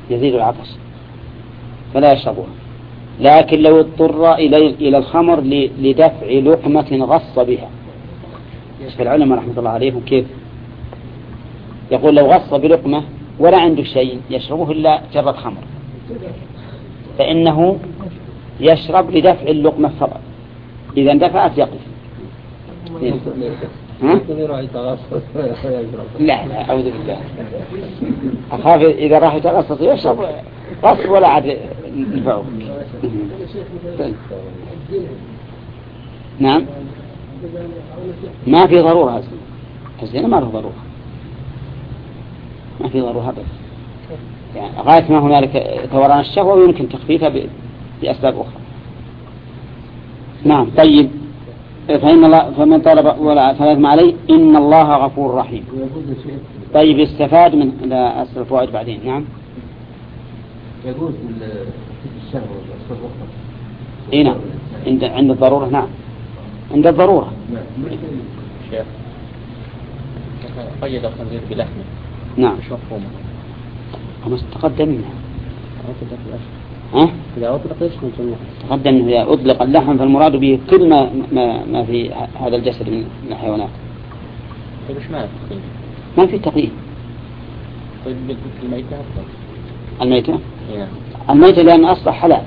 يزيد العطش فلا يشربها. لكن لو اضطر إلى إلى الخمر لدفع لقمة غص بها، يشفى العلماء رحمة الله عليهم كيف يقول لو غص بلقمة ولا عنده شيء يشربه إلا جرة خمر فإنه يشرب لدفع اللقمة فقط، إذا اندفعت يقف. ها؟ لا لا أعوذ بالله، أخاف إذا راح يتغصص يشرب غص ولا عاد ينفعه. نعم ما في ضرورة، الزنا ما له ضرورة، ما في ضرورة بس يعني غاية ما هنالك ثوران الشهوة ويمكن تخفيفها بأسباب أخرى. نعم. طيب فإن الله فمن طلب ولا فلازم عليه إن الله غفور رحيم. طيب استفاد من لا أسر الفوائد بعدين. نعم يجوز الشهوة والأسباب أخرى. إيه نعم عند عند الضرورة. نعم عند الضرورة. شيخ قيد الخنزير بلحمه. نعم مش مفهومه. خلاص تقدم منها. ها؟ إذا أطلق إيش من تقدم إنه إذا أطلق اللحم فالمراد به كل ما ما ما في هذا الجسد من الحيوانات. طيب إيش معنى التقييد؟ ما في تقييد. طيب الميتة أفضل. الميتة؟ نعم. الميتة لأن أصبح حلال.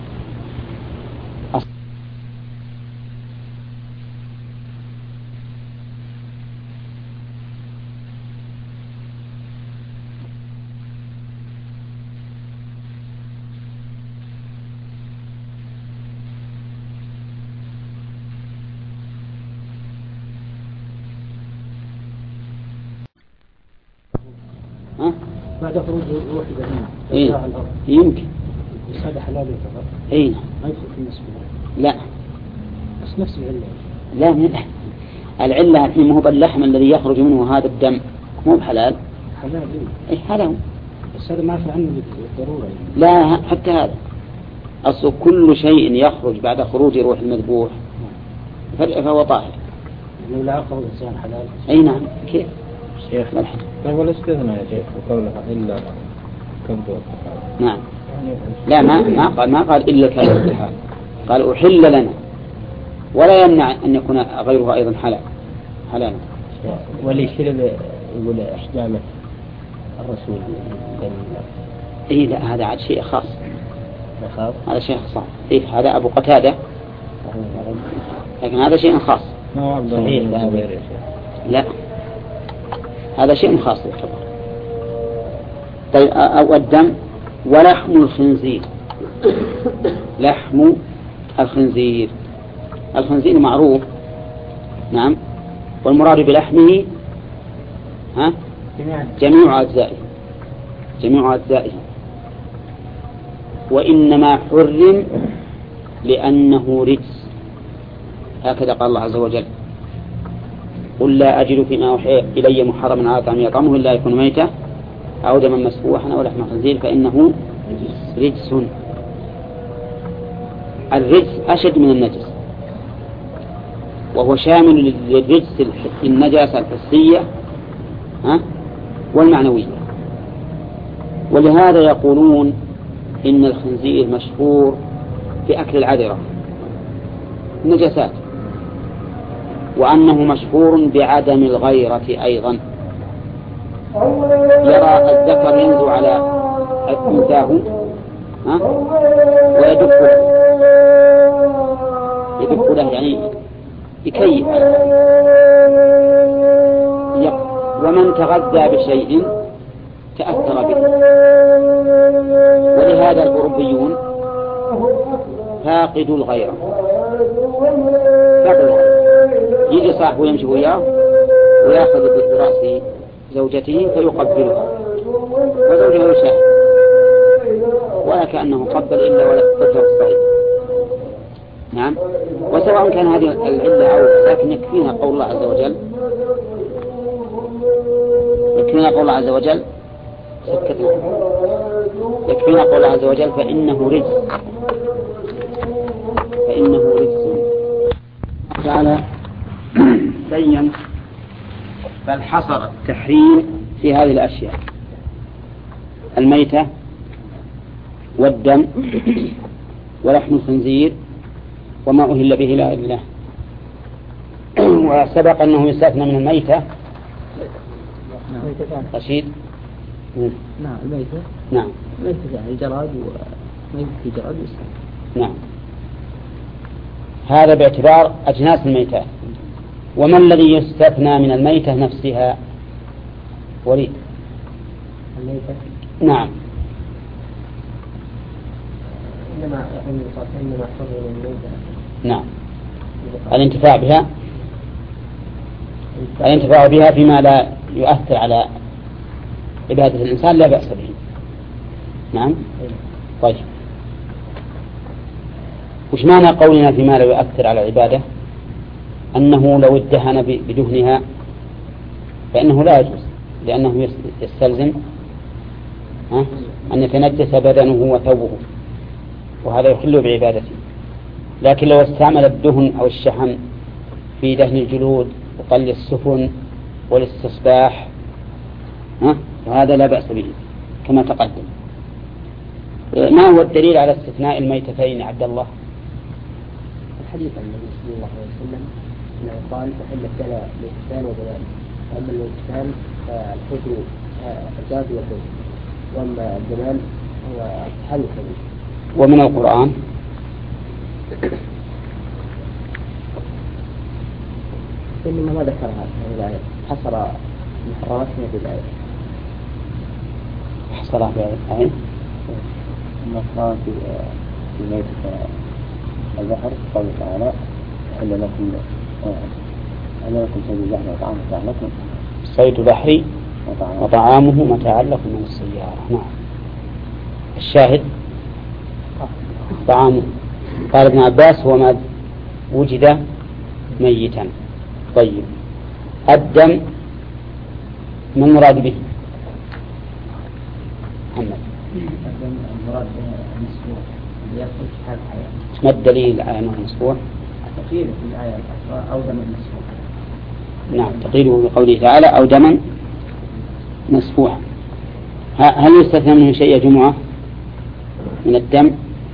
ها؟ بعد خروج روح البهيمة إيه؟ على الأرض يمكن. بس هذا حلال يعتبر. إيه؟ ما يدخل في النسبة. لا. بس نفس العلة. لا من العلة الحين مو باللحم الذي يخرج منه هذا الدم مو بحلال. حلال إيه؟ إيه حلال. بس هذا ما في عنه بالضرورة يعني. لا حتى هذا أصل كل شيء يخرج بعد خروج روح المذبوح فهو طاهر. لو لا عقب الإنسان حلال. أي نعم كيف؟ شيخ طيب والاستثناء يا شيخ وقولها إلا كبد والطحال. نعم لا ما ما قال ما قال إلا كبد والطحال، قال أحل لنا ولا يمنع أن يكون غيرها أيضا حلال حلال. ولي شرب يقول أحجامه الرسول. إيه لا هذا عاد شيء خاص. خاص. هذا شيء خاص. إيه هذا أبو قتادة لكن هذا شيء خاص. صحيح لا هذا شيء خاص يعتبر. طيب أو الدم ولحم الخنزير. لحم الخنزير الخنزير معروف. نعم والمراد بلحمه ها جميع أجزائه جميع أجزائه وإنما حرم لأنه رجس، هكذا قال الله عز وجل قل لا أجد فيما أوحي إلي محرما على طعام يطعمه إلا يكون ميتة أو دما مسفوحا أو لحم خنزير فإنه رجس. الرجس أشد من النجس وهو شامل للرجس النجاسة الحسية ها والمعنوية. ولهذا يقولون إن الخنزير مشهور بأكل العذرة النجاسات وأنه مشهور بعدم الغيرة أيضا. يرى الذكر ينزو على أنثاه ها ويدق يدق له يعني يكيف. ومن تغذى بشيء تأثر به. ولهذا الأوروبيون فاقدوا الغيرة فاقدوا الغيرة يجي صاحبه يمشي وياه ويأخذ برأس زوجته فيقبلها وزوجها يشاهد ولا كأنه قبل إلا ولا تفرق الصحيح. نعم وسواء كان هذه العلة أو لكن يكفينا قول الله عز وجل يكفينا قول الله عز وجل سكتنا يكفينا قول الله عز وجل فإنه رجس فإنه رجس. تعالى بين بل حصر التحريم في هذه الأشياء الميتة والدم ولحم الخنزير وما أهل به لا إله. وسبق أنه يستثنى من الميتة رشيد. نعم الميتة. نعم الميتة يعني الجراد وميتة الجراد يستثنى. نعم هذا باعتبار أجناس الميتات. وما الذي يستثنى من الميتة نفسها؟ وليد. الميتة نعم إنما إنما حرم الميتة. نعم الانتفاع بها الانتفاع بها فيما لا يؤثر على عبادة الإنسان لا بأس به. نعم طيب وش معنى قولنا فيما لا يؤثر على العبادة؟ أنه لو ادهن بدهنها فإنه لا يجوز، لأنه يستلزم أن يتنجس بدنه وثوبه، وهذا يخل بعبادته. لكن لو استعمل الدهن أو الشحم في دهن الجلود وطلي السفن والاستصباح هذا لا بأس به كما تقدم. ما هو الدليل على استثناء الميتتين عبد الله؟ الحديث عن النبي صلى الله عليه وسلم أنه قال أحل الدم للإنسان وبنان، أما الإنسان فالحجر الجاد والحجر، وأما البنان هو الحل الحديث. ومن القرآن إنما ما ذكرها في الآية، حصر المحرمات في الآية. حصرها في الآية. المحرمات في ميتة البحر قال تعالى أحل لكم أحل لكم صيد البحر وطعامه متاعا لكم. صيد البحر وطعامه متاعا لكم من السيارة. نعم الشاهد طعامه. قال ابن عباس هو ما وجد ميتا. طيب الدم ما المراد به؟ محمد. الدم المراد المسفوح اللي يخرج حال الحياة. ما الدليل على أنه مسفوح؟ التقييد في الآية أو دم مسفوح. نعم تقييده بقوله تعالى أو دما مسفوح. هل يستثنى منه شيء يا جمعة من الدم؟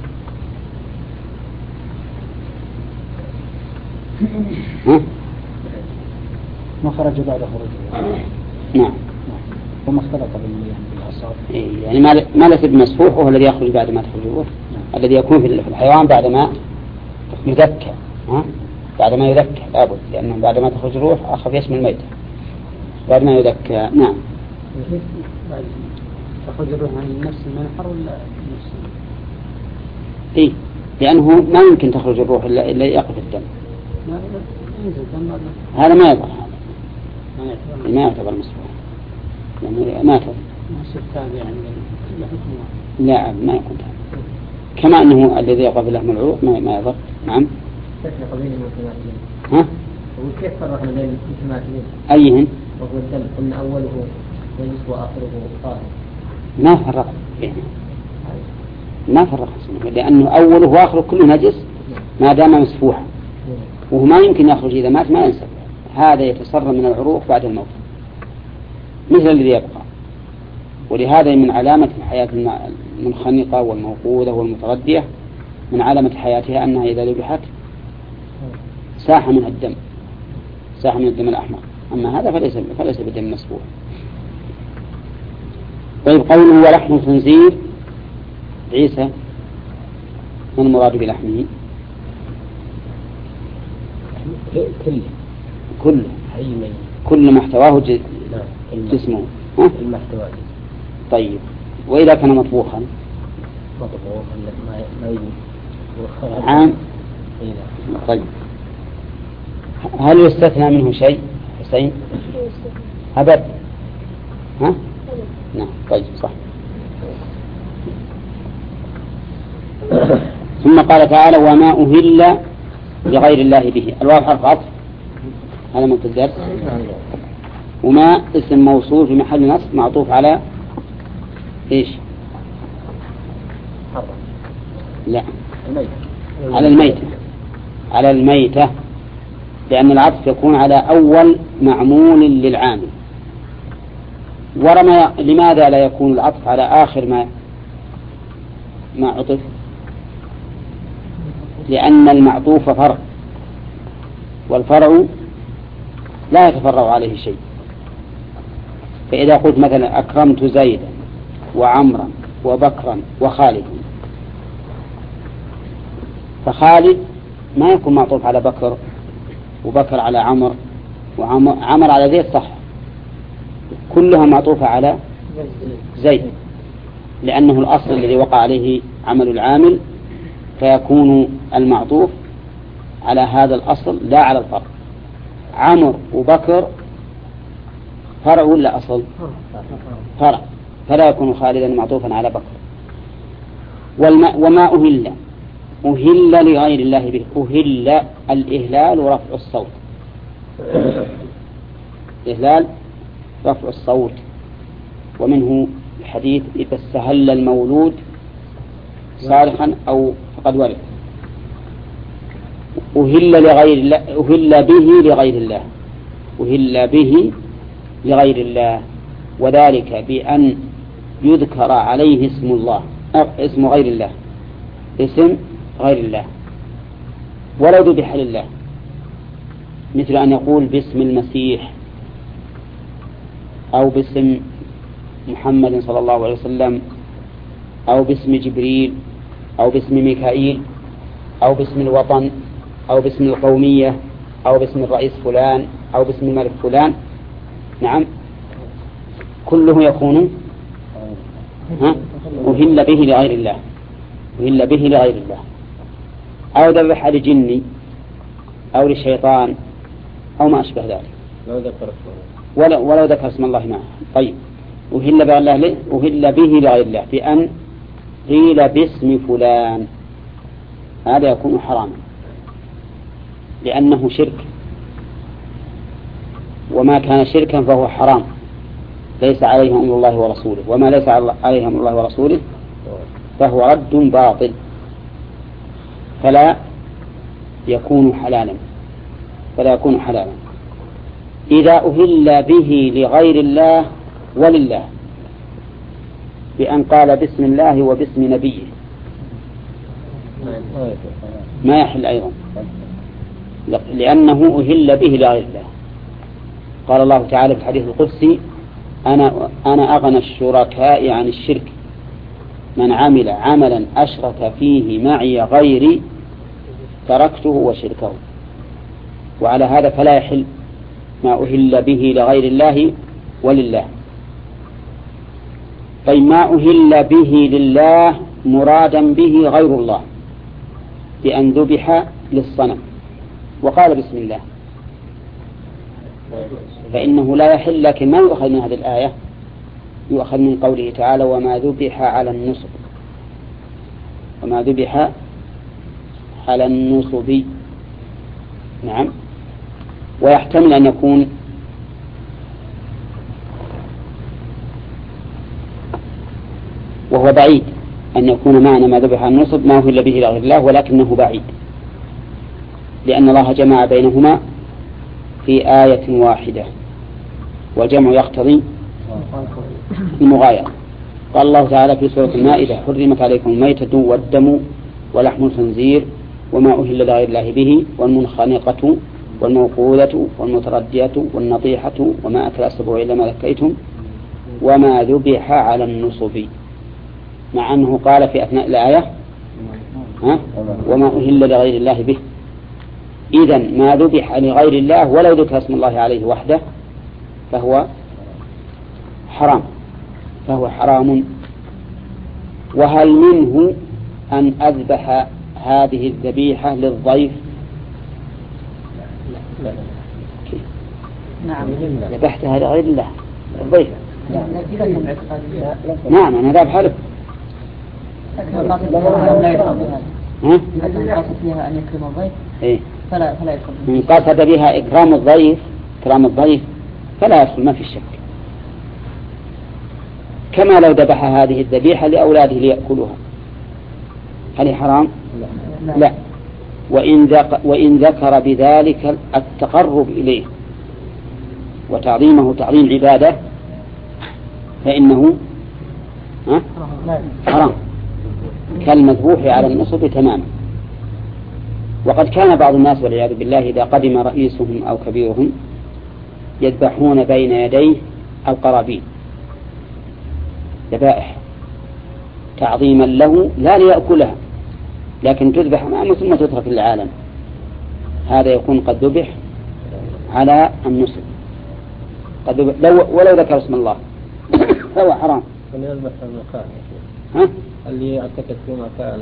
ها؟ ما خرج بعد خروجه. نعم وما اختلط بالعصاب. يعني ما ما ليس بمسفوح وهو الذي يخرج بعد ما تخرج الروح. نعم. الذي يكون في الحيوان بعد ما يذكى. ها؟ بعد ما يذكى لابد، لأنه بعد ما تخرج الروح أخذ يشمل الميتة بعد ما يذكى. نعم تخرج الروح عن نفس المنحر ولا نفس؟ إيه لأنه ما يمكن تخرج الروح إلا إلا يقف الدم. هذا ما يظهر، هذا ما يعتبر مسفوح يعني ما يعتبر. لا ما يكون هذا، كما أنه الذي يقف لحم العروق ما ما يظهر. نعم ها؟ وكيف فرقنا بين المتماثلين؟ أيهن؟ وهو الدم قلنا أوله نجس وآخره طاهر. ما فرق يعني ما فرق لأنه أوله وآخره كله نجس ما دام مسفوحا، وهو ما يمكن يخرج إذا مات ما ينسى. هذا يتسرب من العروق بعد الموت مثل الذي يبقى. ولهذا من علامة الحياة المنخنقة والموقوذة والمتردية من علامة حياتها أنها إذا ذبحت ساح منها الدم، ساح من الدم الأحمر. أما هذا فليس فليس بدم مسفوح. طيب قوله ولحم الخنزير عيسى ما المراد بلحمه؟ كله كله حي كل ما احتواه جسمه. المحتوى. طيب وإذا كان مطبوخا؟ مطبوخا ما يجوز. عام. طيب هل يستثنى منه شيء حسين؟ أبد. ها؟ نعم طيب صح. ثم قال تعالى وما أهل لغير الله به. الواو حرف عطف هذا من الدرس. وما اسم موصول في محل نصب معطوف على ايش؟ لا على الميتة، على الميتة، لأن العطف يكون على أول معمول للعامل. ورمى لماذا لا يكون العطف على آخر ما ما عطف؟ لأن المعطوف فرع، والفرع لا يتفرع عليه شيء. فإذا قلت مثلا أكرمت زيدا وعمرا وبكرا وخالد، فخالد ما يكون معطوف على بكر، وبكر على عمر، وعمر على زيد، صح، كلها معطوفة على زيد، لأنه الأصل الذي وقع عليه عمل العامل، فيكون المعطوف على هذا الأصل لا على الفرع. عمر وبكر فرع ولا أصل؟ فرع، فلا يكون خالدا معطوفا على بكر. وما أهل أهل لغير الله به، أهل الإهلال ورفع الصوت، الإهلال رفع الصوت، ومنه الحديث إذا استهل المولود صارخا أو فقد ولد. أهل لغير الله، أهل به لغير الله، أهل به لغير الله، وذلك بأن يذكر عليه اسم الله، اسم غير الله، اسم غير الله، ولا ذبح لله، مثل أن يقول باسم المسيح، أو باسم محمد صلى الله عليه وسلم، أو باسم جبريل، أو باسم ميكائيل، أو باسم الوطن، أو باسم القومية، أو باسم الرئيس فلان، أو باسم الملك فلان. نعم، كله يكون ها أهل به لغير الله، أهل به لغير الله، أو ذبح لجني أو لشيطان أو ما أشبه ذلك، ولو, ولو ذكر اسم الله معه. طيب، أهل به الله، أهل به لغير الله بأن قيل باسم فلان، هذا يكون حراما لأنه شرك، وما كان شركا فهو حرام، ليس عليه أمر الله ورسوله، وما ليس عليه أمر الله ورسوله فهو رد باطل، فلا يكون حلالا، فلا يكون حلالا. إذا أهل به لغير الله ولله بأن قال بسم الله وباسم نبيه ما يحل أيضا، لأنه أهل به لغير الله. قال الله تعالى في الحديث القدسي أنا, أنا أغنى الشركاء عن الشرك، من عمل عملا أشرك فيه معي غيري تركته وشركه. وعلى هذا فلا يحل ما أهل به لغير الله ولله. طيب، ما أهل به لله مرادا به غير الله بأن ذبح للصنم وقال بسم الله، فإنه لا يحل، لكن ما يؤخذ من هذه الآية، يؤخذ من قوله تعالى وما ذبح على النصب، وما ذبح على النصب. نعم، ويحتمل أن يكون وهو بعيد، أن يكون معنى ما ذبح على النصب ما أهل به لغير الله، ولكنه بعيد، لأن الله جمع بينهما في آية واحدة، والجمع يقتضي المغايرة. قال الله تعالى في سورة المائدة حرمت عليكم الميتة والدم ولحم الخنزير وما أهل لغير الله به والمنخنقة والموقوذة والمتردية والنطيحة وما أكل السبع إلا ما ذكيتم وما ذبح على النصب، مع أنه قال في أثناء الآية ها وما أهل لغير الله به. إذن ما ذبح لغير الله ولو ذكر اسم الله عليه وحده فهو حرام، فهو حرام. وهل منه أن أذبح هذه الذبيحة للضيف؟ نعم، ذبحتها لغير الله الضيف. نعم، أنا ذبحها له. ها؟ قصد فيها أن يكرم الضيف إيه؟ فلا فلا يدخل. من قصد بها إكرام الضيف، إكرام الضيف فلا يدخل، ما في شك. كما لو ذبح هذه الذبيحة لأولاده ليأكلوها، هل حرام؟ لا, لا. وإن, ذك وإن ذكر بذلك التقرب إليه وتعظيمه تعظيم عبادة فإنه ها؟ حرام. كالمذبوح على النصب تماما. وقد كان بعض الناس والعياذ بالله إذا قدم رئيسهم أو كبيرهم يذبحون بين يديه القرابين ذبائح تعظيما له لا ليأكلها، لكن تذبح أمامه ثم تترك للعالم. هذا يكون قد ذبح على النصب، قد ذبح لو ولو ذكر اسم الله فهو حرام. اللي يذبح في المكان ها؟ اللي يعتقد في مكان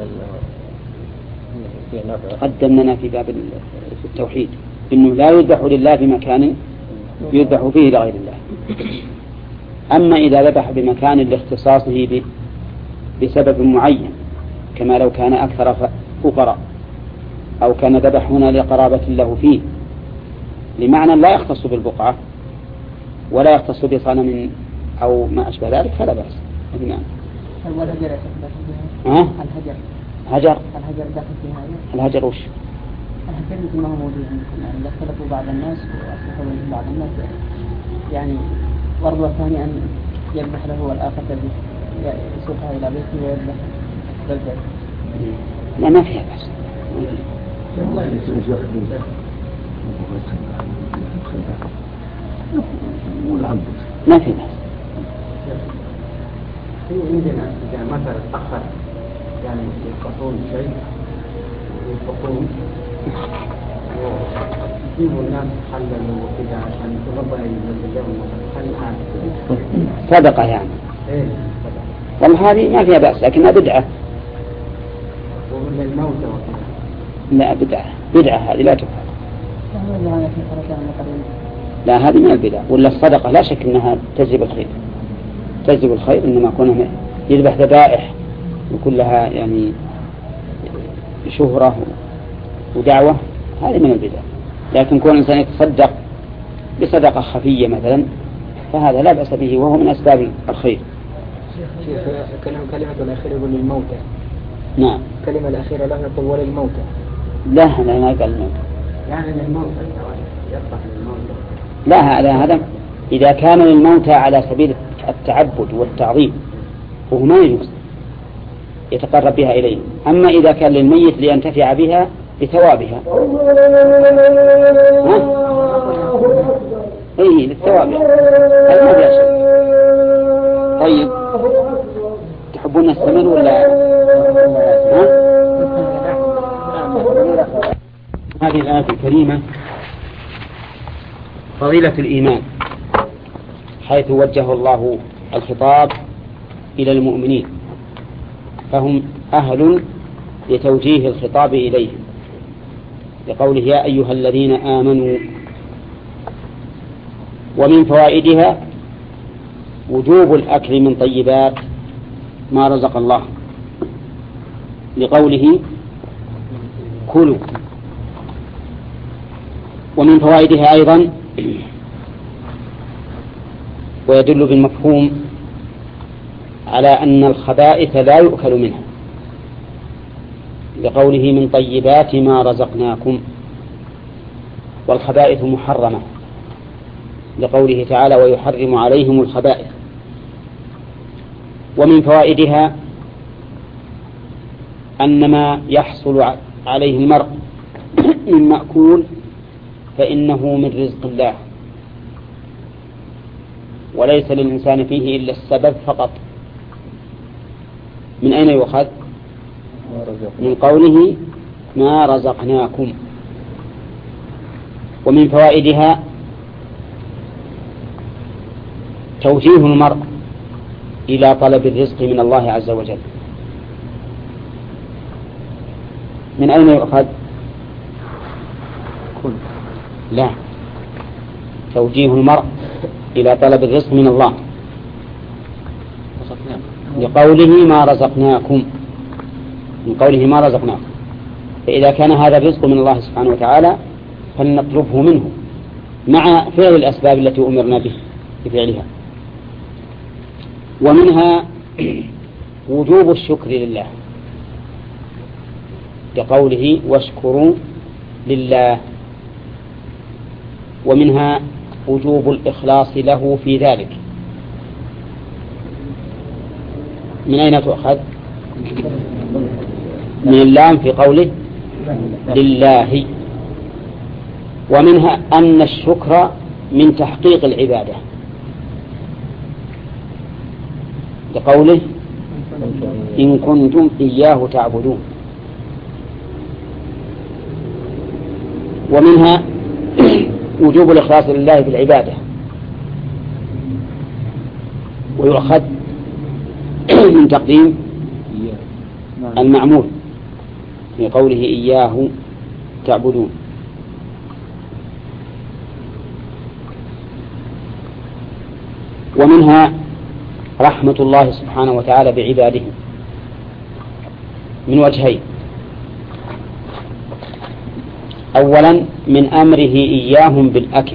فيه نفع. قدم لنا في باب في التوحيد إنه لا يذبح لله في مكان يذبح فيه لغير الله. أما إذا ذبح بمكان لاختصاصه بسبب معين، كما لو كان أكثر فقراء، أو كان ذبح هنا لقرابة له فيه لمعنى لا يختص بالبقعة ولا يختص بصنم أو ما أشبه ذلك فلا بأس. نعم. الهجر ها؟ الهجر هجر الهجر داخل في هذا. الهجر وش؟ الهجر مثل ما هو موجود يعني اختلفوا بعض الناس وأصلحوا بعض الناس يعني ضربة ثانية أن يذبح له والآخر يسوقها إلى بيته ويذبح بالبيت. لا ما فيها بأس. ما في بأس. في عندنا إذا مثلا تأخر يعني يقطعون شيء ينفقون ويجيبوا الناس حللوا وكذا عشان تربى ينزلون هل هذا صدقة يعني؟ إيه والله هذه ما فيها بأس لكنها بدعة. ومن الموت وكذا. لا بدعة بدعة هذه لا تفعل. لا هذه من البدع. ولا الصدقة لا شك أنها تجلب الخير، تجلب الخير، إنما كونه يذبح ذبائح وكلها يعني شهرة ودعوة هذه من البدع. لكن كون الإنسان يتصدق بصدقة خفية مثلا فهذا لا بأس به وهو من أسباب الخير. شيخ كلام كلمة الأخيرة يقول للموتى. نعم. كلمة الأخيرة لا يقول وللموتى. لا لا ما قال الموتى. يعني للموتى يصح للموتى. لا هذا هذا إذا كان للموتى على سبيل التعبد والتعظيم وهو ما يجوز يتقرب بها إليه. أما إذا كان للميت لينتفع بها بثوابها إيه للثواب هذا ما فيها شيء. طيب تحبون السمن ولا ها؟ هذه الآية الكريمة فضيلة الإيمان، حيث وجه الله الخطاب إلى المؤمنين فهم أهل لتوجيه الخطاب إليهم لقوله يا أيها الذين آمنوا. ومن فوائدها وجوب الأكل من طيبات ما رزق الله لقوله كلوا. ومن فوائدها أيضا ويدل بالمفهوم على أن الخبائث لا يؤكل منها لقوله من طيبات ما رزقناكم، والخبائث محرمة لقوله تعالى ويحرم عليهم الخبائث. ومن فوائدها أن ما يحصل عليه المرء من مأكول فإنه من رزق الله وليس للإنسان فيه إلا السبب فقط. من أين يؤخذ؟ من قوله ما رزقناكم. ومن فوائدها توجيه المرء إلى طلب الرزق من الله عز وجل. من أين يؤخذ؟ لا، توجيه المرء إلى طلب الرزق من الله لقوله ما رزقناكم، من قوله ما رزقناكم. فإذا كان هذا الرزق من الله سبحانه وتعالى فلنطلبه منه مع فعل الأسباب التي أمرنا به بفعلها. ومنها وجوب الشكر لله لقوله واشكروا لله. ومنها وجوب الإخلاص له في ذلك. من أين تؤخذ؟ من اللام في قوله لله. ومنها أن الشكر من تحقيق العبادة لقوله إن كنتم إياه تعبدون. ومنها وجوب الإخلاص لله في العبادة، ويؤخذ من تقديم المعمول في قوله إياه تعبدون. ومنها رحمة الله سبحانه وتعالى بعباده من وجهين: أولا من أمره إياهم بالأكل،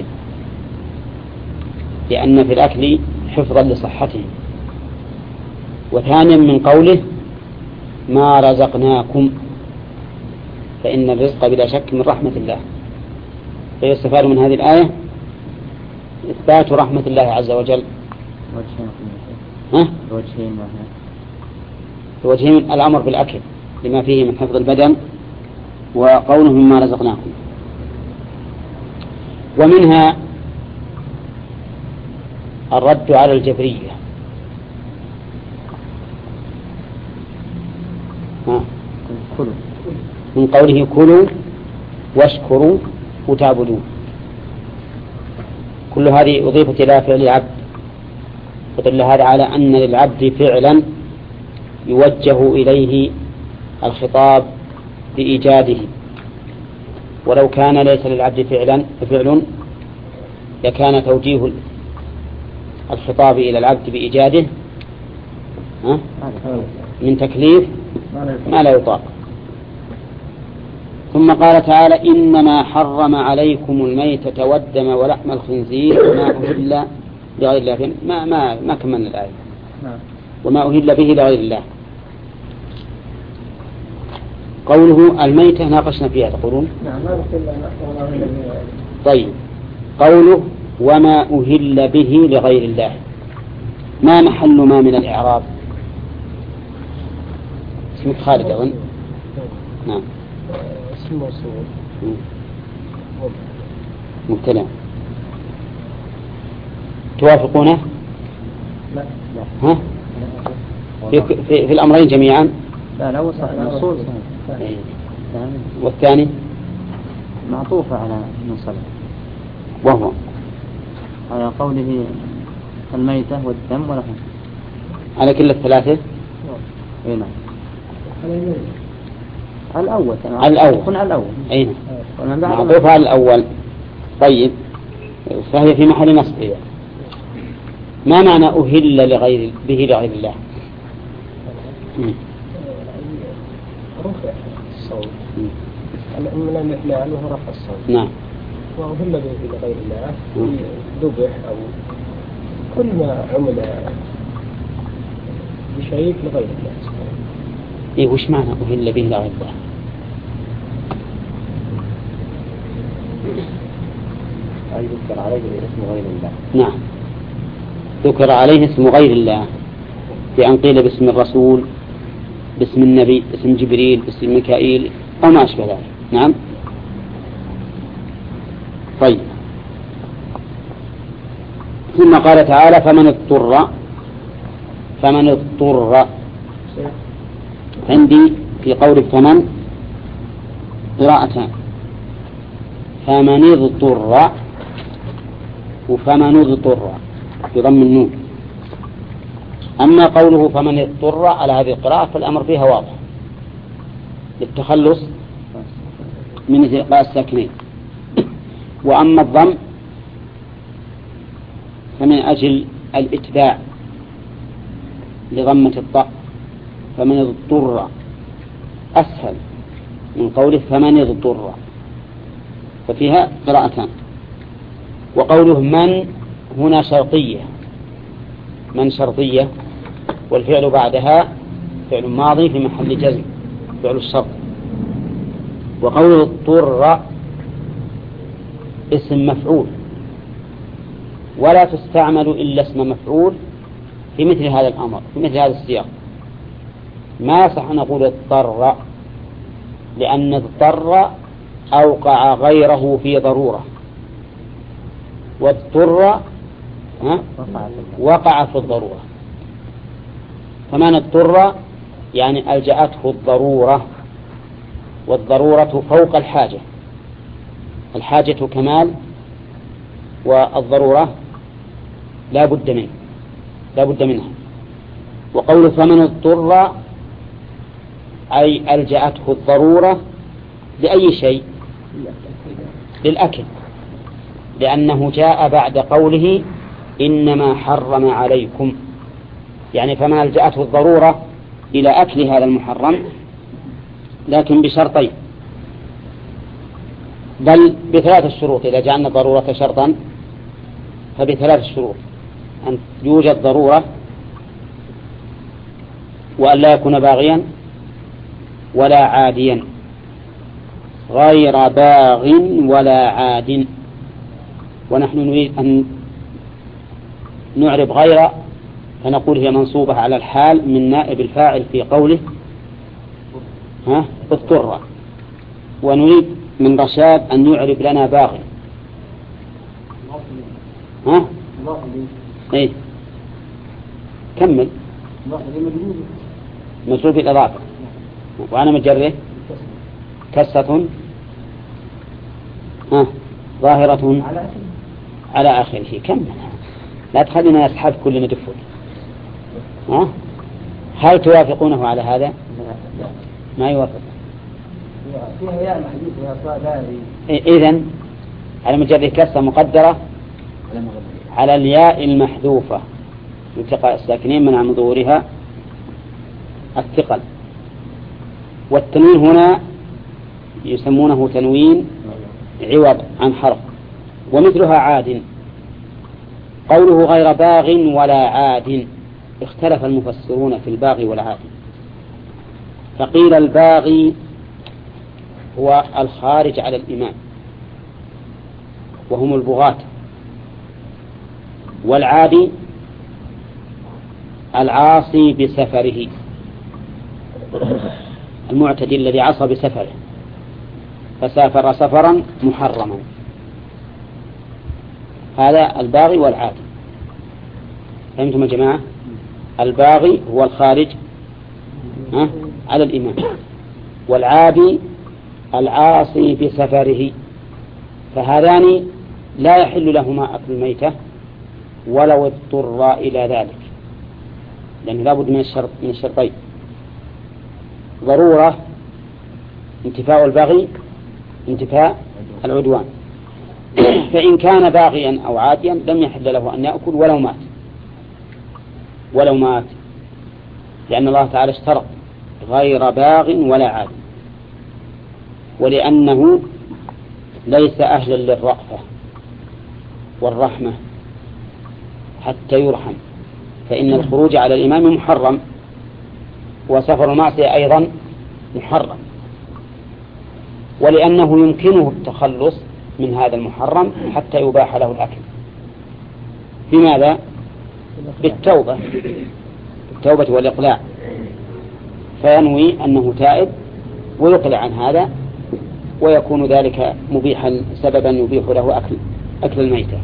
لأن في الأكل حفظا لصحتهم. وثانيا من قوله ما رزقناكم، فإن الرزق بلا شك من رحمة الله. فيستفاد من هذه الآية إثبات رحمة الله عز وجل. ها؟ وجهين: الأمر بالأكل لما فيه من حفظ البدن، وقوله مما رزقناكم. ومنها الرد على الجبرية. ها. من قوله كلوا واشكروا وتعبدون، كل هذه أضيفت إلى فعل العبد، يدل هذا على أن للعبد فعلا يوجه إليه الخطاب بإيجاده، ولو كان ليس للعبد فعلا ففعل لكان توجيه الخطاب إلى العبد بإيجاده من تكليف ما لا يطاق. ثم قال تعالى إنما حرم عليكم الميتة والدم ولحم الخنزير وما أهل لغير الله. ما ما ما كملنا الآية. وما أهل به لغير الله. قوله الميتة ناقشنا فيها تقولون. طيب، قوله وما أهل به لغير الله، ما محل ما من الإعراب؟ اسمك خالد أظن. نعم. اسم موصول مبتدأ. توافقونه؟ لا. ها؟ في, في, في الأمرين جميعا؟ لا لا وصح موصول. والثاني معطوفة على منصب، وهو على قوله الميتة والدم ولحم، على كل الثلاثة. اي نعم. الأول على الأول يكون على الأول. أي نعم، معطوفة على الأول. طيب، فهي في محل نصب. ما معنى أهل لغير به لغير الله؟ رفع الصوت من الإحلال وهو رفع الصوت. نعم. وأهل به لغير الله ذبح أو كل ما عمل بشيء لغير الله. إيه وش معنى أهل به لغير الله؟ أي ذكر عليه اسم غير الله. نعم، ذكر عليه اسم غير الله بأن قيل باسم الرسول، باسم النبي، باسم جبريل، باسم ميكائيل أو ما أشبه ذلك. نعم. طيب، ثم قال تعالى فمن اضطر. فمن اضطر عندي في قول فمن قراءتان: فمن اضطر وفمن اضطر بضم النون. أما قوله فمن اضطر على هذه القراءة فالأمر فيها واضح للتخلص من التقاء الساكنين. وأما الضم فمن أجل الإتباع لضمة الطاء، فمن اضطر أسهل من قوله فمن اضطر، ففيها قراءتان. وقوله من هنا شرطية، من شرطية والفعل بعدها فعل ماضي في محل جزم فعل الشرط. وقوله اضطر اسم مفعول، ولا تستعمل إلا اسم مفعول في مثل هذا الأمر، في مثل هذا السياق. ما صح نقول اضطر، لأن اضطر أوقع غيره في ضرورة، واضطر وقع في الضرورة. فمن اضطر يعني ألجأته الضرورة، والضرورة فوق الحاجة، الحاجة كمال والضرورة لا بد منه لا بد منها. وقول فمن اضطر أي ألجأته الضرورة لأي شيء؟ للأكل، لأنه جاء بعد قوله إنما حرم عليكم، يعني فما ألجأته الضرورة إلى أكل هذا المحرم، لكن بشرطين، بل بثلاث الشروط. إذا جعلنا ضرورة شرطا فبثلاث الشروط: أن يوجد ضرورة، وأن لا يكون باغيا ولا عاديا، غير باغ ولا عاد. ونحن نريد أن نعرب غير، فنقول هي منصوبة على الحال من نائب الفاعل في قوله ها اضطر. ونريد من رشاد أن يعرب لنا باغي. ها ايه كمل. مجرور بالإضافة، وأنا مجره كسة ها ظاهرة على آخره. كمل، لا تخلينا نسحب كل ندفل. ها هل توافقونه على هذا؟ ما يوافق. فيها ياء محذوفة صادري. إذن على مجرد كسة مقدرة على الياء المحذوفة التقاء الساكنين من ظهورها الثقل. والتنوين هنا يسمونه تنوين عوض عن حرف، ومثلها عاد. قوله غير باغ ولا عاد، اختلف المفسرون في الباغي والعاد، فقيل الباغي هو الخارج على الإمام وهم البغاة، والعادي العاصي بسفره، المعتدي الذي عصى بسفره فسافر سفرا محرما، هذا الباغي والعادي. فهمتم يا جماعة؟ الباغي هو الخارج على الإمام، والعادي العاصي بسفره، فهذان لا يحل لهما أكل الميتة ولو اضطر إلى ذلك، لأنه لا بد من الشرط من الشرطين: ضرورة انتفاء البغي، انتفاء العدوان. فإن كان باغيا أو عاديا لم يحل له أن يأكل ولو مات ولو مات لأن الله تعالى اشترط غير باغ ولا عاد، ولأنه ليس أهلا للرأفة والرحمة حتى يرحم، فإن الخروج على الإمام محرم، وسفر المعصية أيضا محرم، ولأنه يمكنه التخلص من هذا المحرم حتى يباح له الأكل. بماذا؟ بالتوبة بالتوبة والإقلاع، فينوي أنه تائب ويقلع عن هذا، ويكون ذلك مبيحا سببا يبيح له أكل أكل الميتة.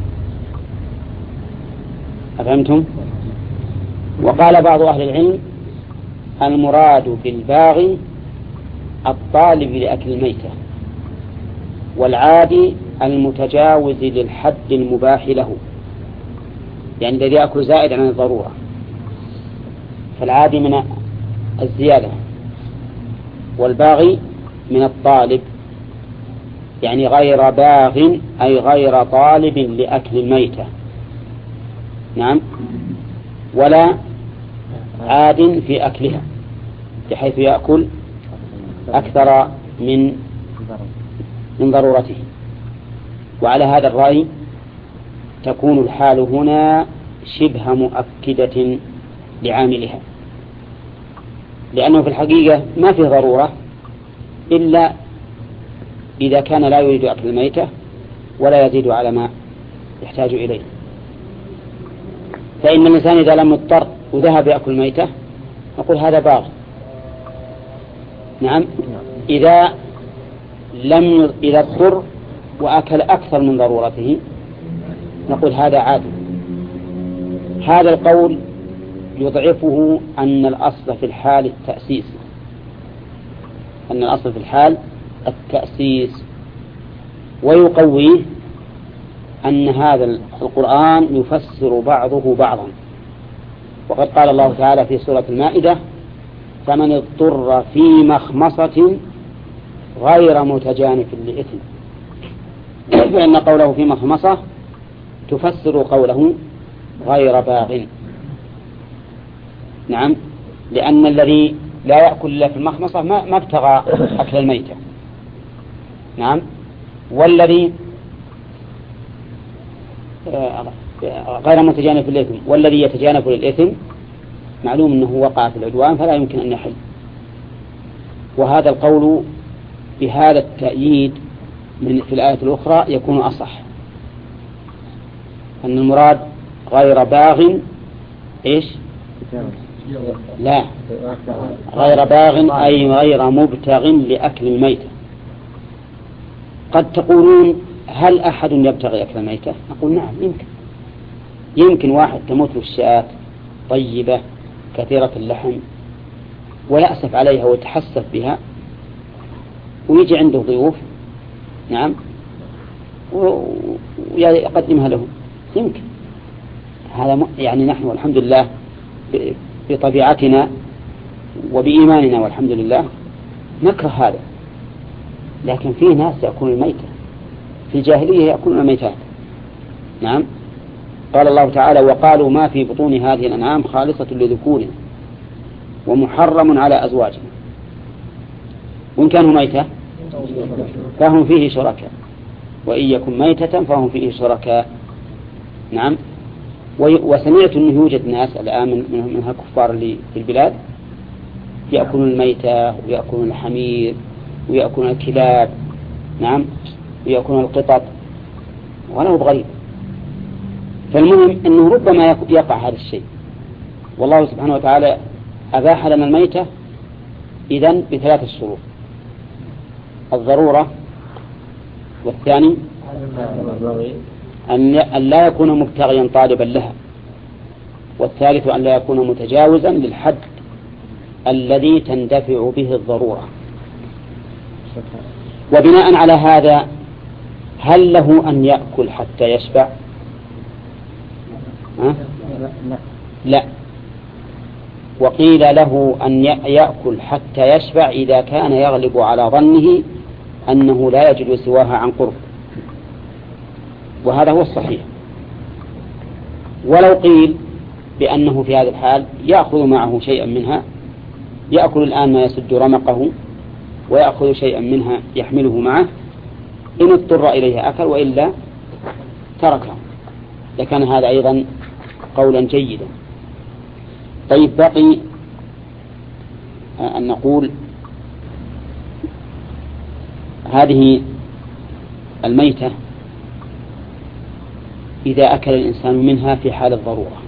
أفهمتم؟ وقال بعض أهل العلم: المراد بالباغي الطالب لأكل الميتة، والعادي المتجاوز للحد المباح له، يعني الذي يأكل زائد عن الضرورة، فالعادي من الزيادة، والباغي من الطالب، يعني غير باغ أي غير طالب لأكل الميتة، نعم، ولا عاد في أكلها بحيث يأكل أكثر من من ضرورته. وعلى هذا الرأي تكون الحال هنا شبه مؤكدة لعاملها، لأنه في الحقيقة ما في ضرورة إلا إذا كان لا يريد أكل الميتة ولا يزيد على ما يحتاج إليه. فإن الإنسان إذا لم يضطر وذهب يأكل الميتة نقول هذا باغ، نعم إذا لم إذا اضطر وأكل أكثر من ضرورته نقول هذا عادل. هذا القول يضعفه أن الأصل في الحال التأسيس، أن الأصل في الحال التأسيس، ويقويه أن هذا القرآن يفسر بعضه بعضا. وقد قال الله تعالى في سورة المائدة: فمن اضطر في مخمصة غير متجانف لإثم. فإن قوله في مخمصة تفسر قوله غير باغ. نعم، لأن الذي لا يأكل إلا في المخمصة ما, ما ابتغى أكل الميتة. نعم، والذي غير متجانف للإثم، والذي يتجانف للإثم معلوم أنه وقع في العدوان فلا يمكن أن يحل. وهذا القول بهذا التأييد من في الآية الأخرى يكون أصح، أن المراد غير باغ إيش؟ لا، غير باغ أي غير مبتغ لأكل الميتة. قد تقولون: هل أحد يبتغي أكل الميتة؟ نقول: نعم، يمكن يمكن واحد تموت له الشاة طيبة كثيرة اللحم ويأسف عليها ويتحسف بها، ويجي عنده ضيوف، نعم، ويقدمها لهم. يمكن هذا، يعني نحن والحمد لله بطبيعتنا وبإيماننا والحمد لله نكره هذا، لكن في ناس يأكلون الميتة، في الجاهلية يأكلون الميتات. نعم، قال الله تعالى: وقالوا ما في بطون هذه الأنعام خالصة لذكورنا ومحرم على أزواجنا، وإن كانوا ميتة فهم فيه شركاء، وإن يكن ميتة فهم فيه شركاء. نعم، وسمعت أنه يوجد ناس الآن من هالكفار اللي في البلاد يأكلون الميتة ويأكلون الحمير ويأكلون الكلاب، نعم، ويأكلون القطط، ولو بغريب. فالمهم أنه ربما يقع هذا الشيء، والله سبحانه وتعالى أباح لنا الميتة إذن بثلاث شروط: الضرورة، والثاني أن لا يكون مبتغيا طالبا لها، والثالث أن لا يكون متجاوزا للحد الذي تندفع به الضرورة. وبناء على هذا هل له أن يأكل حتى يشبع؟ أه؟ لا، وقيل له أن يأكل حتى يشبع إذا كان يغلب على ظنه أنه لا يجد سواها عن قرب، وهذا هو الصحيح. ولو قيل بأنه في هذا الحال يأخذ معه شيئا منها، يأكل الآن ما يسد رمقه ويأخذ شيئا منها يحمله معه، إن اضطر إليه أكل وإلا تركه، لكان هذا أيضا قولا جيدا. طيب، بقي أن نقول هذه الميتة إذا أكل الإنسان منها في حال الضرورة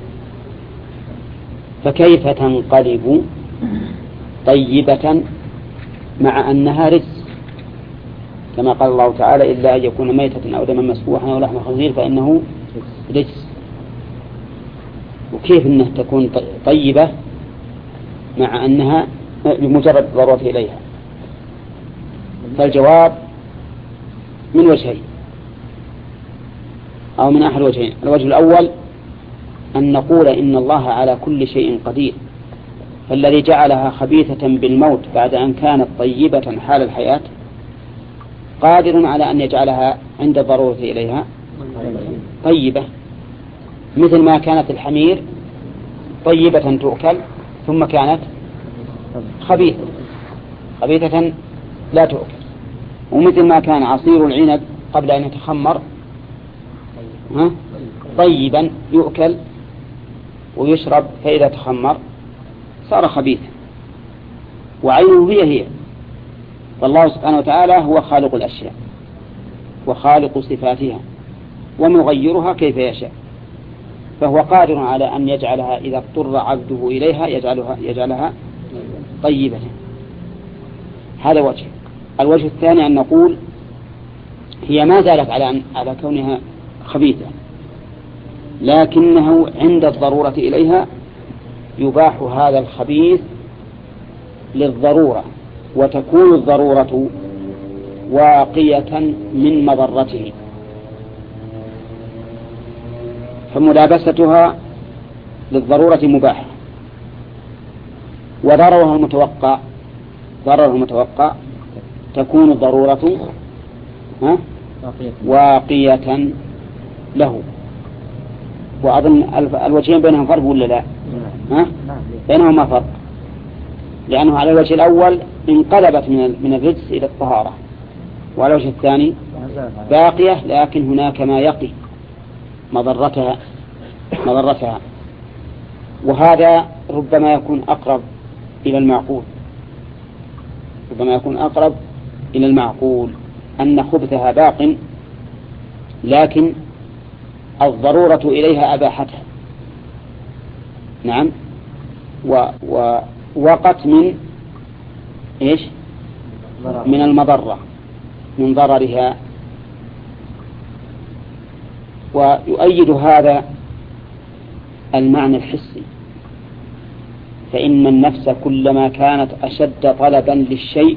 فكيف تنقلب طيبة مع أنها رجس، كما قال الله تعالى: إلا أن يكون ميتة أو دما مسفوحا أو لحم خنزير فإنه رجس. وكيف أنها تكون طيبة مع أنها بمجرد ضرورة إليها؟ فالجواب من وجهين أو من أحد وجهين. الوجه الأول أن نقول إن الله على كل شيء قدير، فالذي جعلها خبيثة بالموت بعد أن كانت طيبة حال الحياة قادر على أن يجعلها عند الضرورة إليها طيبة، مثل ما كانت الحمير طيبة تؤكل ثم كانت خبيثة خبيثة لا تؤكل، ومثل ما كان عصير العنب قبل أن يتخمر طيبا يؤكل ويشرب، فإذا تخمر صار خبيثا، وعينه هي هي. فالله سبحانه وتعالى هو خالق الأشياء وخالق صفاتها ومغيرها كيف يشاء، فهو قادر على أن يجعلها إذا اضطر عبده إليها يجعلها, يجعلها طيبة. هذا وجه. الوجه الثاني أن نقول هي ما زالت على على كونها خبيثة، لكنه عند الضرورة إليها يباح هذا الخبيث للضرورة، وتكون الضرورة واقية من مضرته، فملابستها للضرورة مباحة، وضررها المتوقع ضررها المتوقع تكون الضرورة ها واقية له. وأظن الوجهين بينهم فرق ولا لا؟ ها؟ بينهما فرق، لأنه على الوجه الأول انقلبت من من الرجس إلى الطهارة، وعلى الوجه الثاني باقية لكن هناك ما يقي مضرتها مضرتها وهذا ربما يكون أقرب إلى المعقول ربما يكون أقرب إلى المعقول أن خبثها باق، لكن الضرورة إليها أباحتها. نعم. ووقت من إيش؟ من المضرة، من ضررها. ويؤيد هذا المعنى الحسي، فإن النفس كلما كانت أشد طلبا للشيء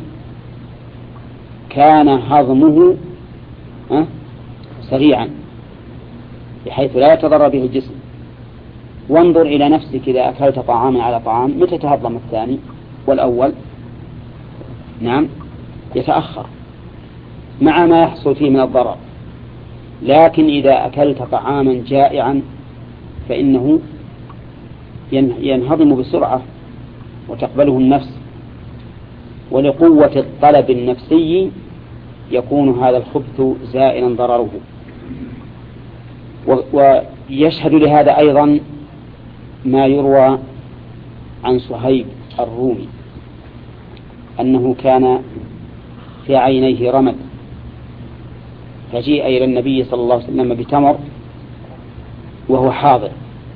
كان هضمه سريعا بحيث لا يتضرر به الجسم. وانظر إلى نفسك إذا أكلت طعاما على طعام متى تهضم الثاني والأول؟ نعم يتأخر مع ما يحصل فيه من الضرر، لكن إذا أكلت طعاما جائعا فإنه ينهضم بسرعة وتقبله النفس، ولقوة الطلب النفسي يكون هذا الخبث زائلا ضرره. ويشهد لهذا أيضا ما يروى عن صهيب الرومي أنه كان في عينيه رمد، فجيء إلى النبي صلى الله عليه وسلم بتمر وهو حاضر،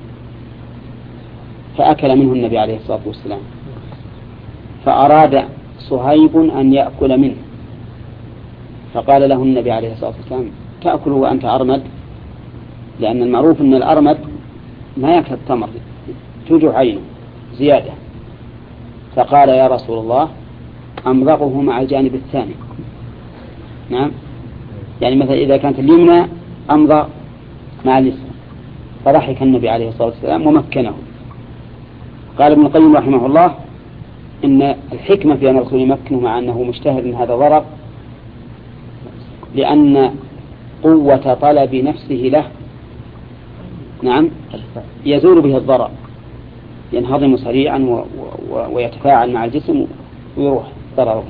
فأكل منه النبي عليه الصلاة والسلام، فأراد صهيب أن يأكل منه، فقال له النبي عليه الصلاة والسلام: تأكل وأنت أرمد؟ لأن المعروف أن الأرمد ما يأكل التمر، توجع عينه زيادة. فقال: يا رسول الله أمضغه مع الجانب الثاني. نعم، يعني مثلا إذا كانت اليمنى أمضغ مع اليسرى. فضحك النبي عليه الصلاة والسلام ومكنه. قال ابن القيم رحمه الله: إن الحكمة في أن الرسول يمكنه مع أنه مجتهد من هذا ضرر، لأن قوة طلب نفسه له نعم يزول به الضرر، ينهضم سريعا و... و... ويتفاعل مع الجسم ويروح ضرره.